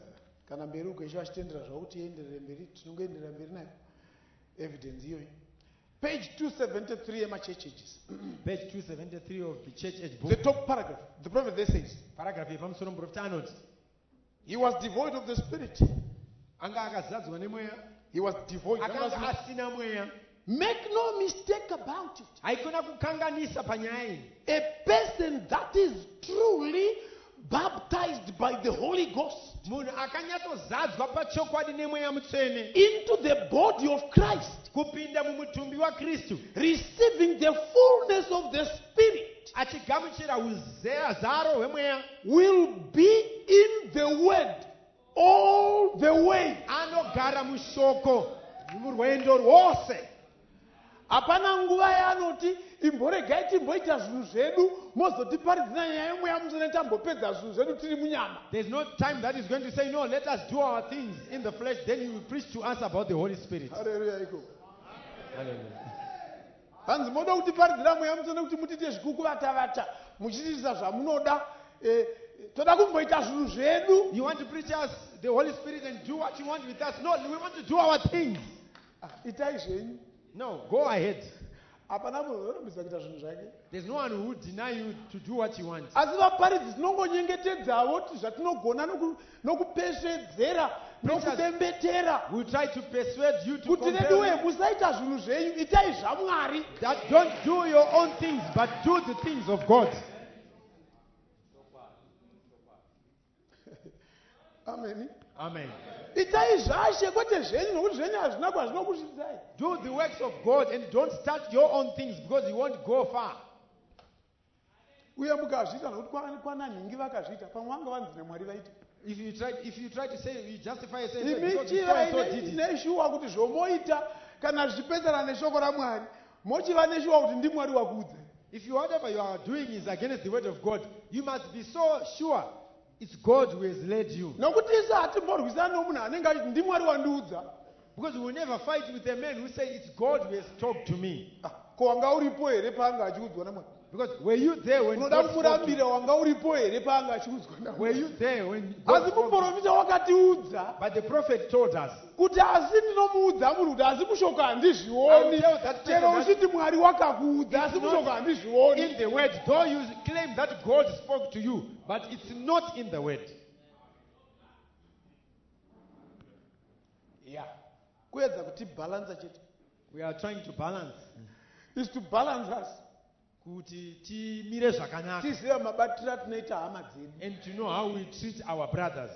kana mberi ukaisha vachitendera zvakuti ienderere mberi tinongoenderera mberi nayo evidence iyoyi. Page 273 yema-church ages. Page 273 of the church age The book. top paragraph. The prophet there says, Paragraph yepamusoro muprofita anoti he was devoid of the spirit. anga akazadzwa nemweya, He was devoid. akanga asina mweya. Make no mistake about it. Haikona kukanganisa panyaya iyi. A person that is truly baptized by the Holy Ghost Munhu akanyatsozadzwa pachokwadi nemweya mutsvene into the body of Christ, kupinda mumutumbi waKristu, receiving the fullness of the Spirit, achigamuchira uzaro hwemweya, will be in the Word all the way. anogara mushoko murwendo rwose. Hapana nguva yaanoti imboregai timboita zvinhu zvedu mozotiparidza nyaya yemweya mutsvene tambopedza zvinhu zvedu tiri munyama. There's no time that is going to say, no, let us do our things in the flesh. Then he will preach to us about the Holy Spirit. Haleluya iko. Hallelujah. Hanzi moda kutiparidzira mweya mutsvene kuti mutite zvikukuvatavata muchiitisa zvamunoda. Toda kumboita zvinhu zvedu. You want to preach us the Holy Spirit and do what you want with us? No, we want to do our things. Itai zvenyu. No, go ahead. Hapana munhu unorumbidza kuita zvinhu zvake. There's no one who would deny you to do what you want. Asi vaparidzi tinongonyengetedzavo kuti zvatinogona nokupesvedzera nokubembetera We try to persuade you to kuti compel reduwe you musaita zvinhu zvenyu, itai zvaMwari. that don't do your own things, but do the things of God. Amen. Amen. Itai zvashe kwete zvenyu nokuti zvenyu hazvina kwazvinokusvidzai. Do the works of God and don't start your own things because you won't go far. Uye mukazviita nokuti kwananhingi vakazviita pamwe vanga vanzi neMwari vaita. If you try to say, you justify yourself, because Imi so and so did it. neshuwa kuti zvomoita kana zvichipedzana neshoko raMwari mochiva neshuwa kuti ndiMwari wakuudzai. If whatever you are doing is against the word of God, you must be so sure it's God who has led you. Nokuti isi hatimborwisana nomunhu anenge achiti ndiMwari wandiudza. Because we will never fight with a man who says it's God who has talked to me. Ko wanga uripo here paanga achiudzwa naMwari? Because were you there when Unoda God spoke to you? kumurambira wanga uripo here paanga achiudzwa naMwari? Were you there when God Asi spoke to you? muprofita wakatiudza But the prophet told us, kuti asi ndinomuudza munhu kuti asi mushoko I handizvioni. will tell that person Chero that uchiti Mwari wakakuudza asi it's not mushoko handizvioni. in the word, though you claim that God spoke to you, but it's not in the word. Yeah. Kuedza kuti balance chete. We are trying to balance. Is to balance us. Kuti timire zvakanaka Tizive mabatiro atinoita hama dzedu. and to know how we treat our brothers.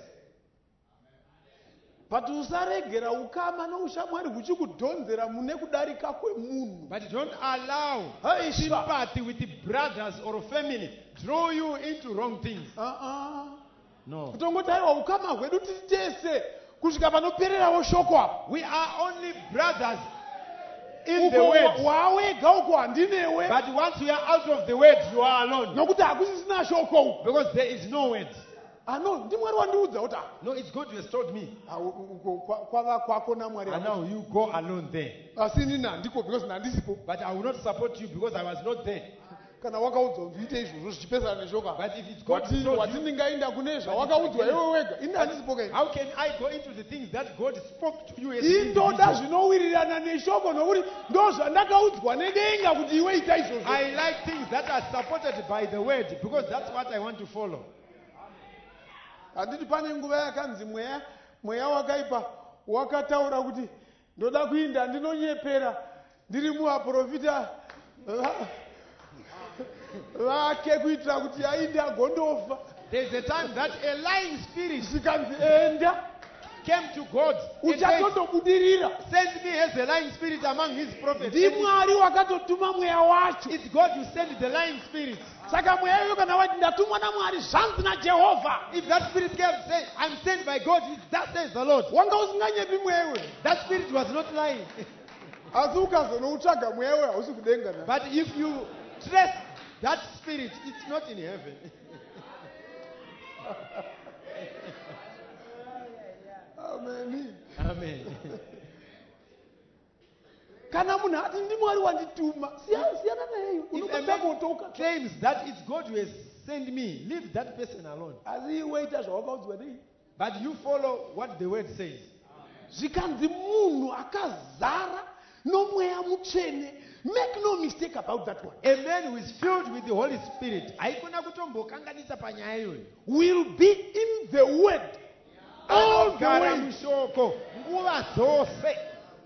But usaregera ukama noushamwari huchikudhonzera mune kudarika kwemunhu. But don't allow Haisha. sympathy with the brothers or family draw you into wrong things. No. No. Kutongotaiwa ukama hwedu tiri tese kusvika panopererawo shoko apo. We are only brothers in the Uko word. wawega uko handinewe. But once we are out of the word, you are alone. Nokuti hakusisina shoko uko. Because there is no word. No, ndiMwari wandiudza kuti No, it's God who has told me. kwava kwako naMwari. And now you go alone there. Asi inini handiko because handisipo. But I will not support you because I was not there. Kana wakaudzwa kuti uite izvozvo zvichipesana neshoko. But if it's God who told you, Watindingaenda kune zvawakaudzwa iwe wega. Ini handisipo kaini. how can I go into the things that God spoke to you as an Indoda individual? zvinowirirana neshoko nokuti ndo zvandakaudzwa nedenga kuti iwe ita izvozvo. I like things that are supported by the word because that's what I want to follow. Handiti pane nguva yakanzi mweya wakaipa wakataura kuti ndoda kuinda ndinonyepera ndiri muvaprofita vake kuitira kuti ainde agondofa. There's a time that a lying spirit Zvikanzi enda came to God and said, uchatondobudirira. send me as a lying spirit among his prophets. NdiMwari wakatotuma mweya wacho. It's God who sent the lying spirit. Saka mweya uyo kana wati ndatumwa naMwari zvanzi naJehovha, If that spirit came saying, I'm sent by God, that says the Lord. wanga usinganyepi mweya uyo. That spirit was not lying. Asi ukazonoutsvaga mweya uyo hausi kudenga na. But if you trace that spirit, it's not in heaven. Amen. Amen. Kana munhu ati ndiMwari wandituma, siyana naye, If a unopedza man motoka. claims that it's God who has sent me, leave that person alone. Asi iwe ita zvawakaudzwa nei. But you follow what the word says. Zvikanzi munhu akazara nomweya mutsvene, make no mistake about that one, A man who is filled with the Holy Spirit, haikona kutombokanganisa panyaya iyoyo, will be in the word all the anogara way. mushoko nguva dzose.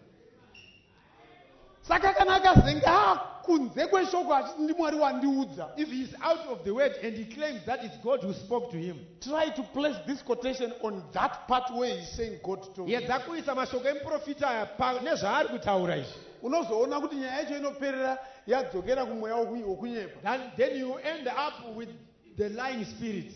Saka kana akazenga kunze kweshoko achiti ndimwari wandiudza, If he is out of the word and he claims that it's God who spoke to him, try to place this quotation on that part where he's saying God told me. yedza kuisa mashoko emuprofita aya nezvaari kutaura izvi, Unozoona kuti nyaya yacho inoperera yadzokera kumweya wokunyepa. then you end up with the lying spirit.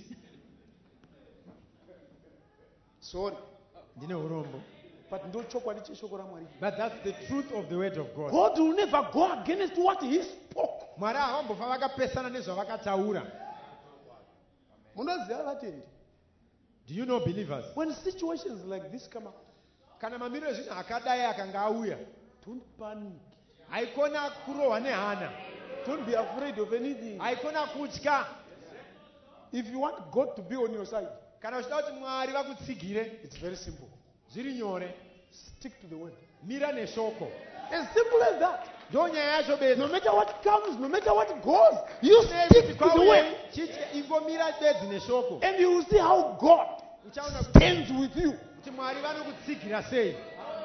Sorry, Ndine urombo. but ndochokwadi cheshoko raMwari. But that's the truth of the word of God. God will never go against what he spoke. Mwari havambofa vakapesana nezvavakataura. Munoziva vatendi, Do you know, believers? when situations like this come up, Kana mamiriro ezvinhu akadai akanga auya, don't panic. haikona kurohwa nehana, Don't be afraid of anything. haikona kutya. If you want God to be on your side, Kana uchida kuti Mwari vakutsigire, it's very simple. zviri nyore, Stick to the word. mira neshoko. As simple as that. Ndo nyaya yacho bedzi. No matter what comes, no matter what goes, you stick to the word. Ingomira bedzi neshoko. And you will see how God Uchaona kuti stands with you. Mwari vanokutsigira sei.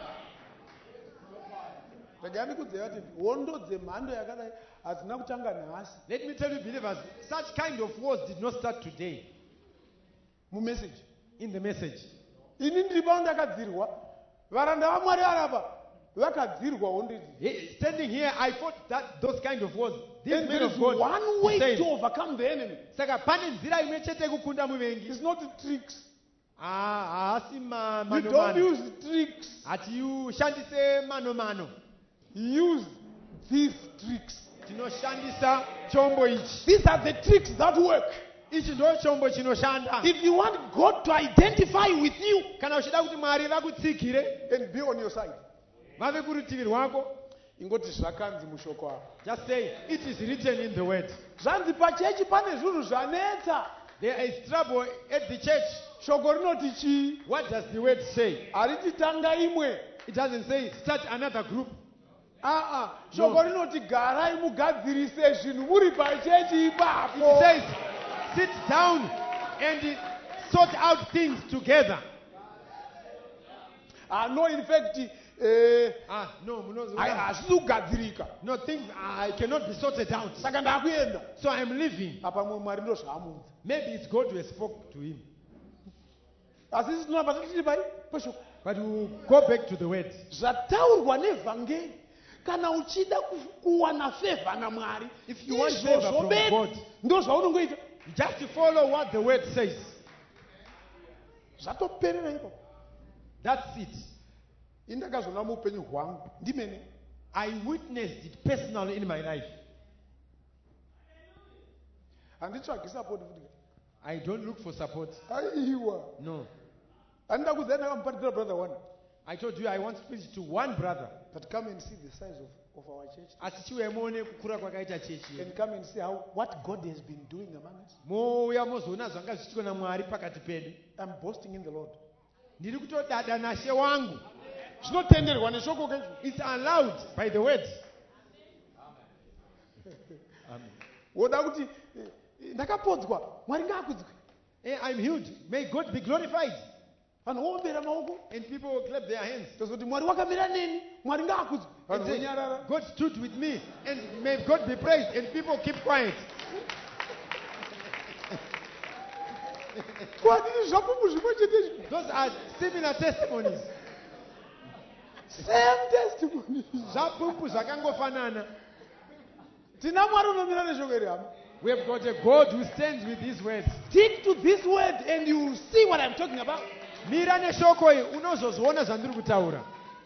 Regai kudziva kuti hondo dzemhando yakadai hadzina kutanga nhasi. Let me tell you, believers, such kind of wars did not start today. Mumessage. In the message, Ini ndiri pandakadzirwa. Varanda vaMwari arapa vakadzirwa hondo idzi. standing here, I fought that those kind of wars. These And men there of is God one way said, to overcome the enemy. saka pane nzira imwe chete yekukunda muvengi. It's not tricks. Haasi You don't mano. use tricks. Hatishandise mano. Use these tricks. Tinoshandisa chombo ichi. These are the tricks that work. Ichi ndo chombo chinoshanda. If you want God to identify with you Kana uchida kuti Mwari vakutsigire, and be on your side, vave kurutivi rwako, ingoti zvakanzi mushoko apa. just say, it is written in the word. Zvanzi pachechi pane zvinhu zvanetsa. There is trouble at the church. Shoko rinoti chii? What does the word say? Hariti tanga imwe. It doesn't say start another group. Shoko rinoti garai mugadzirise zvinhu muri pachechi It ipapo. says sit down and sort out things together. No, in fact, No, hazvisi kugadzirika. no, things I cannot be sorted out. Saka ndakuenda. So I'm leaving. Apa Mwari ndo zvaamunza. Maybe it's God who has spoke to him. Asi isi tinova patiri pai peshoko. But we'll go back to the word. Zvataurwa nevhangeri. Kana uchida kuwana favor naMwari, If you want favor from God, ndo zvaunongoita. just follow what the word says. Zvatoperera ipo. That's it. Indakazona muupenyu hwangu ndimene. I witnessed it personally in my life. Handitsvagi support futi. I don't look for support. Aiwa. No. Handida kuziva ndakamuparidza brother one. I told you I want to preach to one brother. But come and see the size of our church. Asi chiuya muone kukura kwakaita chechi. And come and see what God has been doing among us. Mouya mozoona zvanga zvichitwa naMwari pakati pedu. I'm boasting in the Lord. Ndiri kutodada naShe wangu. Zvinotenderwa neshoko kenzo. It's allowed by the word. Woda kuti ndakapodzwa, Mwari ngaakudzwe. I'm healed. May God be glorified. Vanhu vombera maoko. And people will clap their hands. Tozoti Mwari wakamira neni, Mwari ngaakudzwe. And Vanhu say, vonyarara. God stood with me. And may God be praised. And people keep quiet. Kwadini zvapupu zvimwe chete. Those are similar testimonies. Same testimony. Zvapupu zvakangofanana. Tina Mwari unomira neshoko iri hama. We have got a God who stands with his words. Stick to this word and you will see what I'm talking about. Mira neshoko iyi unozozoona zvandiri kutaura.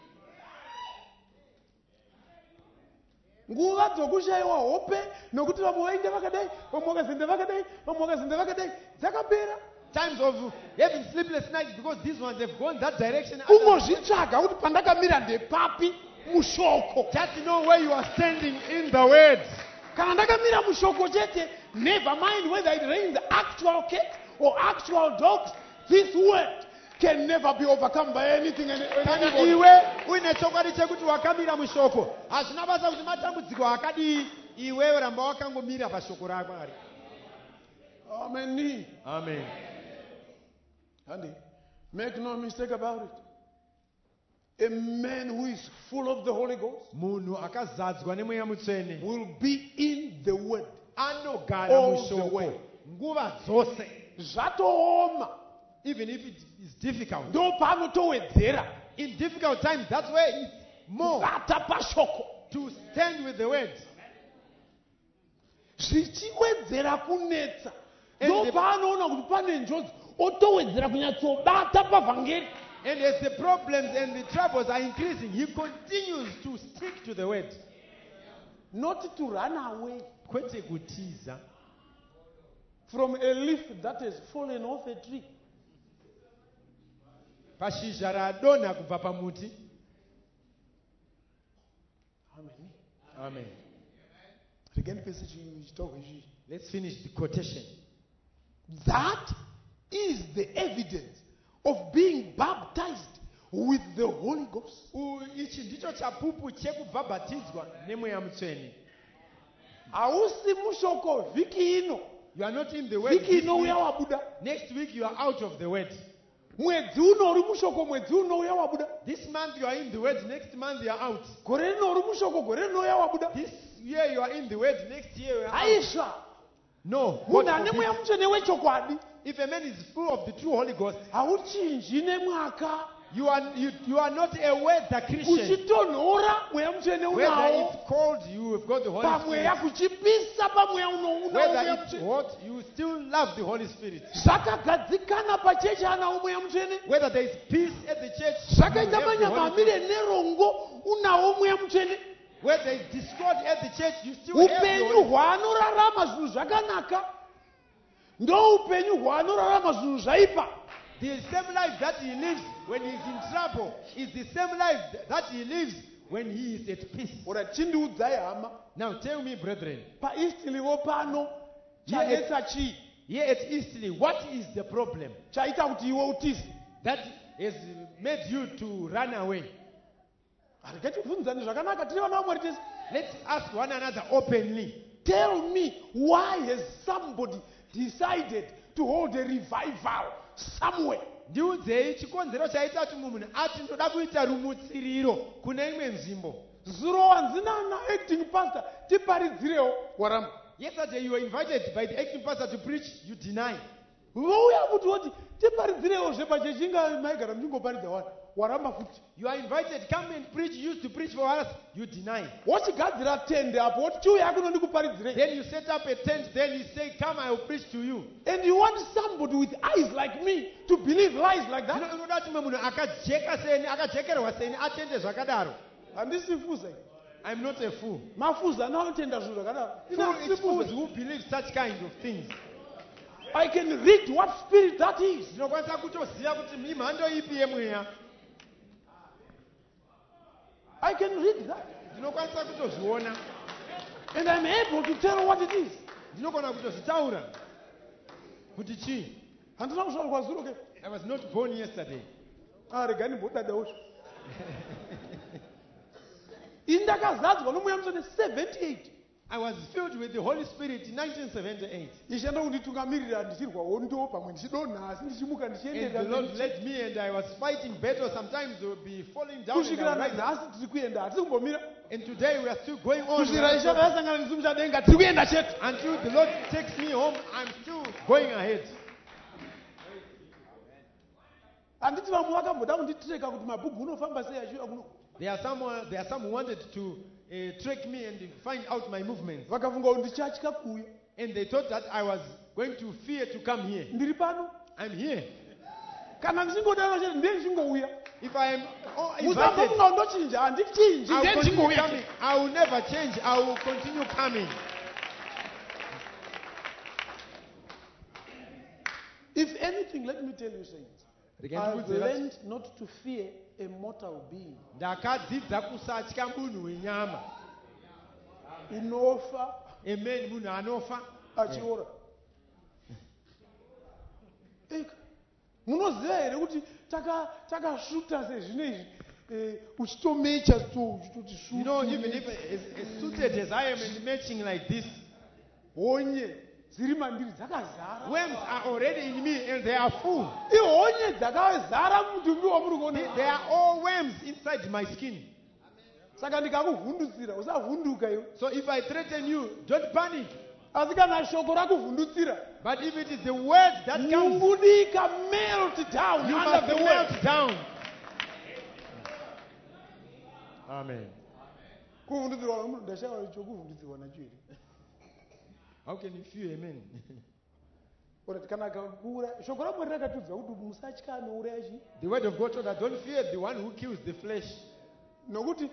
Nguva dzokushayiwa hope nokuti vamwe vainde vakadai, vamwe vakazenda vakadai, vamwe vakazenda vakadai, dzakapera. Times of having sleepless nights because these ones have gone that direction. Kungozvitsvaga kuti pandakamira ndepapi mushoko. Just know where you are standing in the words. Kana ndakamira mushoko chete, never mind whether it rains actual cake or actual dogs, this word can never be overcome by anything and kana anybody. iwe uine chokwadi chekuti wakamira mushoko hazvina basa kuti matambudziko akadii iwe ramba wakangomira pashoko raMwari. Amen. Amen. And make no mistake about it. A man who is full of the Holy Ghost Munhu akazadzwa nemweya mutsvene will be in the Word. anogara All the mushoko way. nguva dzose, Zvatooma. even if it is difficult. Ndo panotowedzera. In difficult times, that's where it's more Bata pashoko. to stand with the word. Zvichiwedzera kunetsa. And Ndo the- paanoona kuti pane njodzi. Otowedzera kunyatsobata pavhangeri. And as the problems and the troubles are increasing, he continues to stick to the word. Not to run away Kwete kutiza from a leaf that has fallen off a tree. pashizha radonha kubva pamuti. Amen. Amen. Again, passage chitoko ichi. Let's finish the quotation. That is the evidence of being baptized with the Holy Ghost. Ichi ndicho chapupu chekubhabhatidzwa nemweya mutsvene. Hausi mushoko vhiki ino. You are not in the word. Vhiki This inouya week. wabuda. Next week you are out of the word. Mwedzi uno uri mushoko, mwedzi unouya wabuda. This month you are in the word. Next month you are out. Gore rino uri mushoko, gore rinouya wabuda. This year you are in the word. Next year you are out. Aisha. No. Munhu God ane forbid. mweya mutsvene wechokwadi. If a man is full of the true Holy Ghost, Hauchinji nemwaka. you are not a weather Christian. Uchitonhora mweya mutsvene Whether unawo. it's cold, you have got the Holy Pamweya Spirit. kuchipisa pamweya unawo mweya Whether it's mutsvene. hot, you still love the Holy Spirit. Zvakagadzikana pachechi anawo mweya mutsvene. Whether there is peace at the church, you Zvakaita have the panyama Holy amire Spirit. nerongo unawo mweya mutsvene. Whether there is discord at the church, you still have the Upenyu Holy Spirit. hwaanorarama zvinhu zvakanaka ndo upenyu hwaanorarama zvinhu zvaipa. The same life that he lives when he is in trouble is the same life that he lives when he is at peace. Ora chindiudzai hama, Now tell me, brethren, paEastliwo pano chanetsa chii here at Eastleigh, what is the problem chaita kuti iwe utize? that has made you to run away? Hatikachibvunzani zvakanaka, tiri vana vaMwari tese. Let's ask one another openly. Tell me, why has somebody decided to hold a revival somewhere? Ndiudzei chikonzero chaita kuti munhu ati ndoda kuita rumutsiriro kune imwe nzvimbo. Zuro wanzina acting pastor tiparidzirewo waramba. Yesterday you were invited by the acting pastor to preach, you deny. Vouya kuti woti tiparidzirewo zvepachechinga maigara muchingoparidza wani waramba futi. You are invited, come and preach, you used to preach for us, you deny. Wachigadzira tende apo woti chiuya kuno ndikuparidzirei. Then you set up a tent, then you say, come, I will preach to you. And you want somebody with eyes like me to believe lies like that? Unoda kuti munhu akajekerwa seni atende zvakadaro. Handisifuza. I'm not a fool. Mafuza anotenda zvinhu zvakadaro. It's fools who believe such kind of things. I can read what spirit that is. Ndinokwanisa kutoziva kuti imhando ipi yemweya. I can read that. Ndinokwanisa kutozviona. And I'm able to tell what it is. Ndinogona kutozvitaura kuti chii. Handina kuzvarwa zuro ke. I was not born yesterday. Regani mbodadawozvo. Indakazadzwa nomweya mutsvene 78. I was filled with the Holy Spirit in 1978. Ichenda kunditungamirira ndichirwawo ndo pamwe ndichidonha asi ndichimuka And the ndichienderera Lord led me and I was fighting battles. Sometimes they would be falling down and I kusvikira would rise up. nanhasi tiri kuenda hatisi kumbomira. And today we are still going on. Kusvikira ishava yasangana nesu muchadenga tiri kuenda chete. Until the Lord takes me home, I'm still going ahead. Handiti vamwe vakamboda kunditreka kuti mabhubhu unofamba sei achiuya kuno. There are some who wanted to track me and find out my movements. Vakafunga kuti ndichatya kuuya. And they thought that I was going to fear to come here. Ndiri pano. I'm here. Kana ndichingodaro chete ndiye ndichingouya. If I am invited, Musambofunga ndochinja, handichinji I ndiye will continue ndichingouya. coming. I will never change. I will continue coming. If anything, let me tell you, saints, I've learned not to fear a mortal being. Ndakadzidza kusatya munhu wenyama. Unofa Amen. Munhu anofa. achiora. Eka. munoziva here kuti takasvuta sezvinezvi uchitomecha so uchitoti You know, even if as suited as I am and matching like this, honye dziri mandiri dzakazara. worms are already in me and they are full. Ihonye dzakazara mutumbi wamuri kuona. They are all worms inside my skin. Saka ndikakuvhundutsira usavhunduka iwe. So if I threaten you, don't panic. Asi kana shoko rakuvhundutsira, But if it is the word that comes, mungudika melt down you under must the melt word. down. Amen. Kuvhundutsirwa nomunhu ndashava chokuvhundutsirwa nacho here. How can you feel amen? Kuti kana akakuura shoko ramwari rakatudza kuti musatya anouraya chi. The word of God told us, don't fear the one who kills the flesh. Nokuti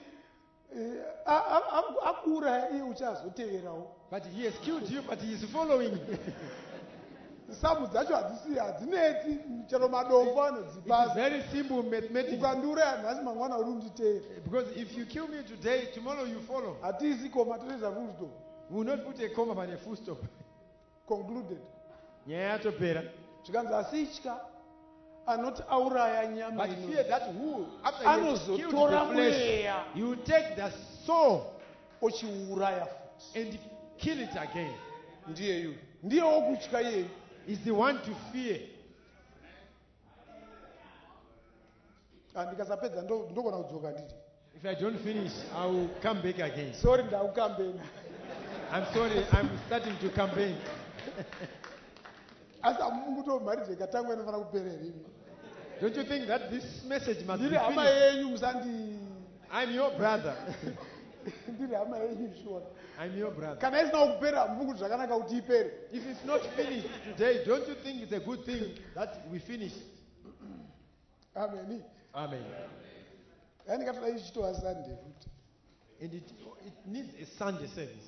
akuuraya iye uchazoteverawo. But he has killed you, but he is following. Samu dzacho hadzinetsi chero madombo It is anodzipasa. very simple mathematics. Ukandiuraya nhasi mangwana uri unditevera. Because if you kill me today, tomorrow you follow. Hatizi koma toisa full stop. We will not put a comma and a full stop. Concluded. Yeah, to better. Zvikanzi asitya anoti auraya nyama But fear ino that who, after he has killed anozotora the flesh, mweya you will take the soul ochiuraya futi. and kill it again. Ndiye iyu ndiyewo kutya iyeyu. Is the one to fear. Ndikasapedza ndogona kudzoka nditi. If I don't finish, I will come back again. Sorry ndakukambena. I'm sorry, I'm starting to campaign. Asi amungutomharidze katangwe inofana kupera here. Don't you think that this message must be Ndiri hama finished? yenyu musandi. I'm your brother. Ndiri hama yenyu shora. I'm your brother. Kana isina kupera mungu zvakanaka kuti ipere. If it's not finished today, don't you think it's a good thing that we finish? Amen. Amen. Yani katoda ichitova Sunday futi. And it needs a Sunday service.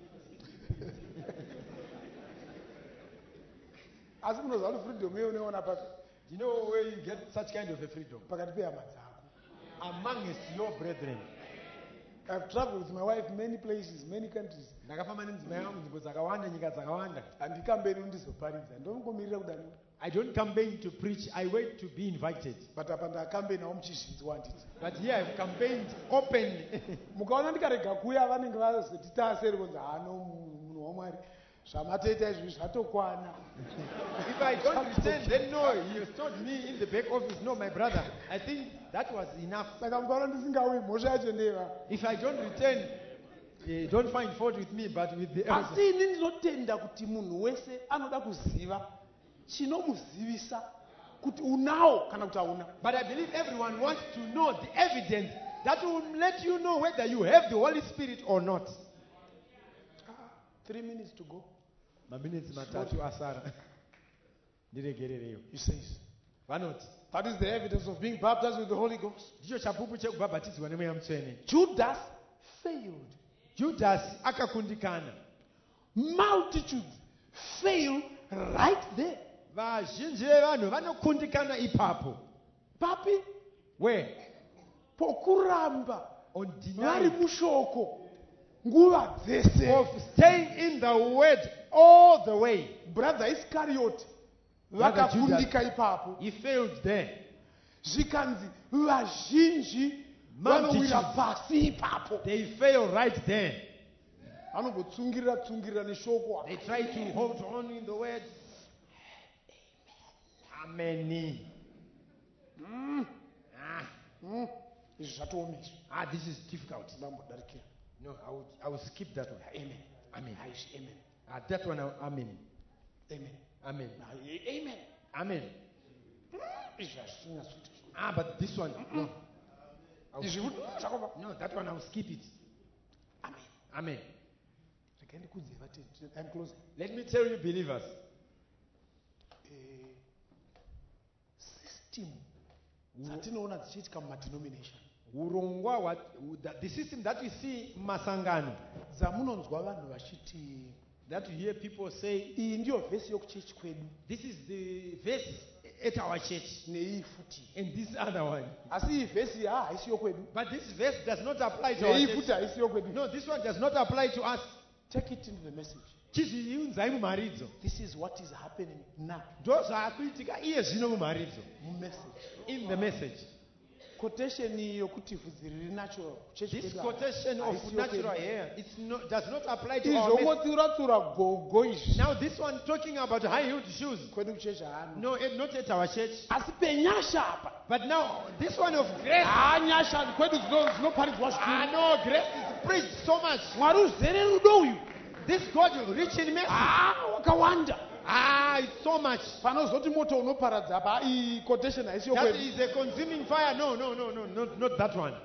Asi munoziva kuti freedom iyo unoiona papi Do you know where you get such kind of a freedom? pakati pehama dzako. Amongst your brethren. I've traveled with my wife many places, many countries. Ndakafamba nenzima yangu nzvimbo dzakawanda, nyika dzakawanda. Handikambeni undizoparidza ndongomirira kudani. I don't campaign to preach, I wait to be invited. But apa ndakakambenawo muchizhinji wanditi. But here I've campaigned openly. Mukaona ndikarega kuya vanenge vazoti taseri kunzi hano munhu wamwari zvamatoita izvi zvatokwana. If I don't return, then no, he has told me in the back office, no, my brother, I think that was enough. Saka mukaona ndisingauyi mhosva yacho ndeva. If I don't return, don't find fault with me, but with the elders. Asi ini ndinotenda kuti munhu wese anoda kuziva chinomuzivisa kuti unawo kana kuti hauna. But I believe everyone wants to know the evidence that will let you know whether you have the Holy Spirit or not. 3 minutes to go. Maminutes matatu asara. Ndiregerereyo. He says, Vanoti. that is the evidence of being baptized with the Holy Ghost. Ndicho chapupu chekubhabhatidzwa nemweya mutsvene. Judas failed. Judas akakundikana. Multitudes fail right there. Vazhinji vevanhu vanokundikana ipapo. Papi, Where? pokuramba On vari denying mushoko nguva dzese. of staying in the word all the way. Brother Iscariot Brother vakakundika ipapo. He failed there. Zvikanzi vazhinji Multitudes. vanowira pasi ipapo. They fail right there. Vanongotsungirira neshoko. They try to hold on in the word. Amen. Izvi zvatoomeswa. This is difficult. Ndambodarikira. No, I will skip that one. Amen. Amen. Aishi, amen. That one, amen. Amen. Amen. Amen. Amen. Izvi hazvisina suti. But this one, no. Izvi zvakova. No, that one I will skip it. Amen. Amen. Regai ndikudze vateni. I'm closing. Let me tell you, believers, System dzatinoona dzichiitika mumadenomination urongwa, the system that we see mumasangano, dzamunonzwa vanhu vachiti that you hear people say, iyi ndiyo vhesi yokuchechi kwedu this is the verse at our church, neiyi futi, and this other one. asi iyi vhesi haisi yokwedu, But this verse does not apply to neiyi our futi church. haisi yokwedu. No, this one does not apply to us. Take it into the message. chizviunzai mumharidzo. This is what is happening now. Ndo zvaakuitika iye zvino mumharidzo. Message. In the message. Quotation yokuti vhudzi riri natural. This quotation of natural hair does not apply to our message. Izvongotsura gogo izvi. Now this one talking about high-heeled shoes. Kwedu kuchecha hano. No, not at our church. Asi penyasha apa. But now this one of grace. Nyasha kwedu dzinoparidzwa zvikuru. No, grace is preached so much. Mwari uzere rudo uyu. This God rich in mercy. Wakawanda. It's so much. Panozoti moto unoparadza apa quotation haisi That yokwedu. is a consuming fire. No, not that one.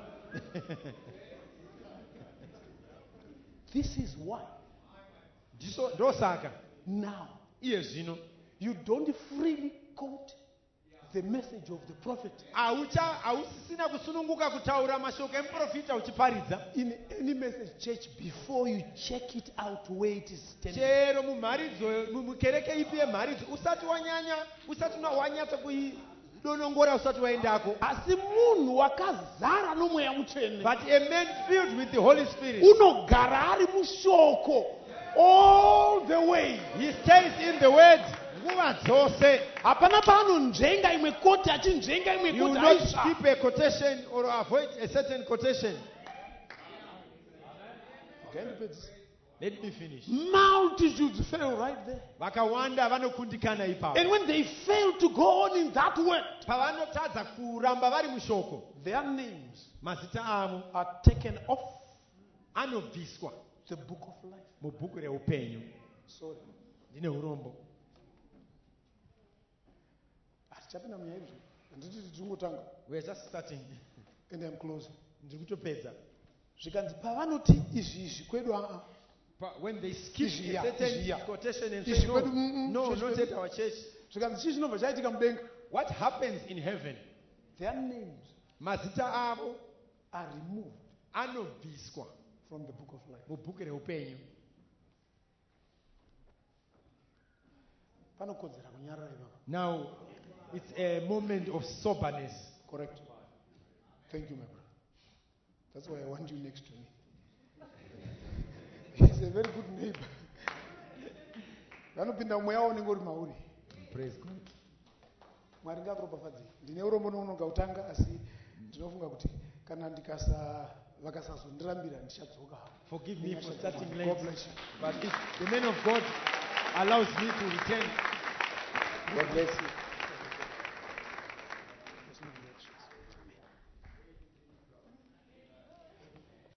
This is why Ndo saka now iye zvino you don't freely quote the message of the prophet hausisina kusununguka kutaura mashoko emuprofita uchiparidza in any message church before you check it out where it is standing. chero mumharidzo mukereke ipi yemharidzo usati wanyatsa kuidonongora usati waendako. Asi munhu wakazara nomweya mutsvene But a man filled with the Holy Spirit, unogara ari mushoko all the way. he stays in the word nguva dzose. Hapana paanonzvenga imwe koti achinzvenga imwe You will koti not aisha. skip a quotation or avoid a certain quotation. Let me finish. Multitudes fail right there. Vakawanda vanokundikana ipapo. And when they fail to go on in that word, Pavanotadza kuramba vari mushoko, their names mazita avo are taken off anobviswa the book of life. mubhuku reupenyu. Sorry. Ndine urombo. Hatichapinda munyaya izvo. Handiti tichingotanga. We are just starting. And I'm closing. Ndiri kutopedza. Zvikanzi pavanoti izvi kwedu When they skip Izvi a ya, certain izvi ya. quotation and Izvi say, kwedu, no, izvi not kwedu. at our church. zvikanzi chii chinobva chaitika mudenga. What happens in heaven? Their names Mazita avo are removed anobviswa from the book of life. mubhuku reupenyu. Panokodzera kunyarara ivava. Now, it's a moment of soberness. Correct. Thank you, my brother. That's why I want you next to me. He's a very good neighbor. Vanopinda mweya unenge uri mauri. Praise God. Mwari ngakuropafadzei. Ndine urombo nounongautanga asi ndinofunga kuti kana vakasazondirambira ndichadzoka. Forgive me for starting God late. bless you. But if the man of God allows me to return, God bless you.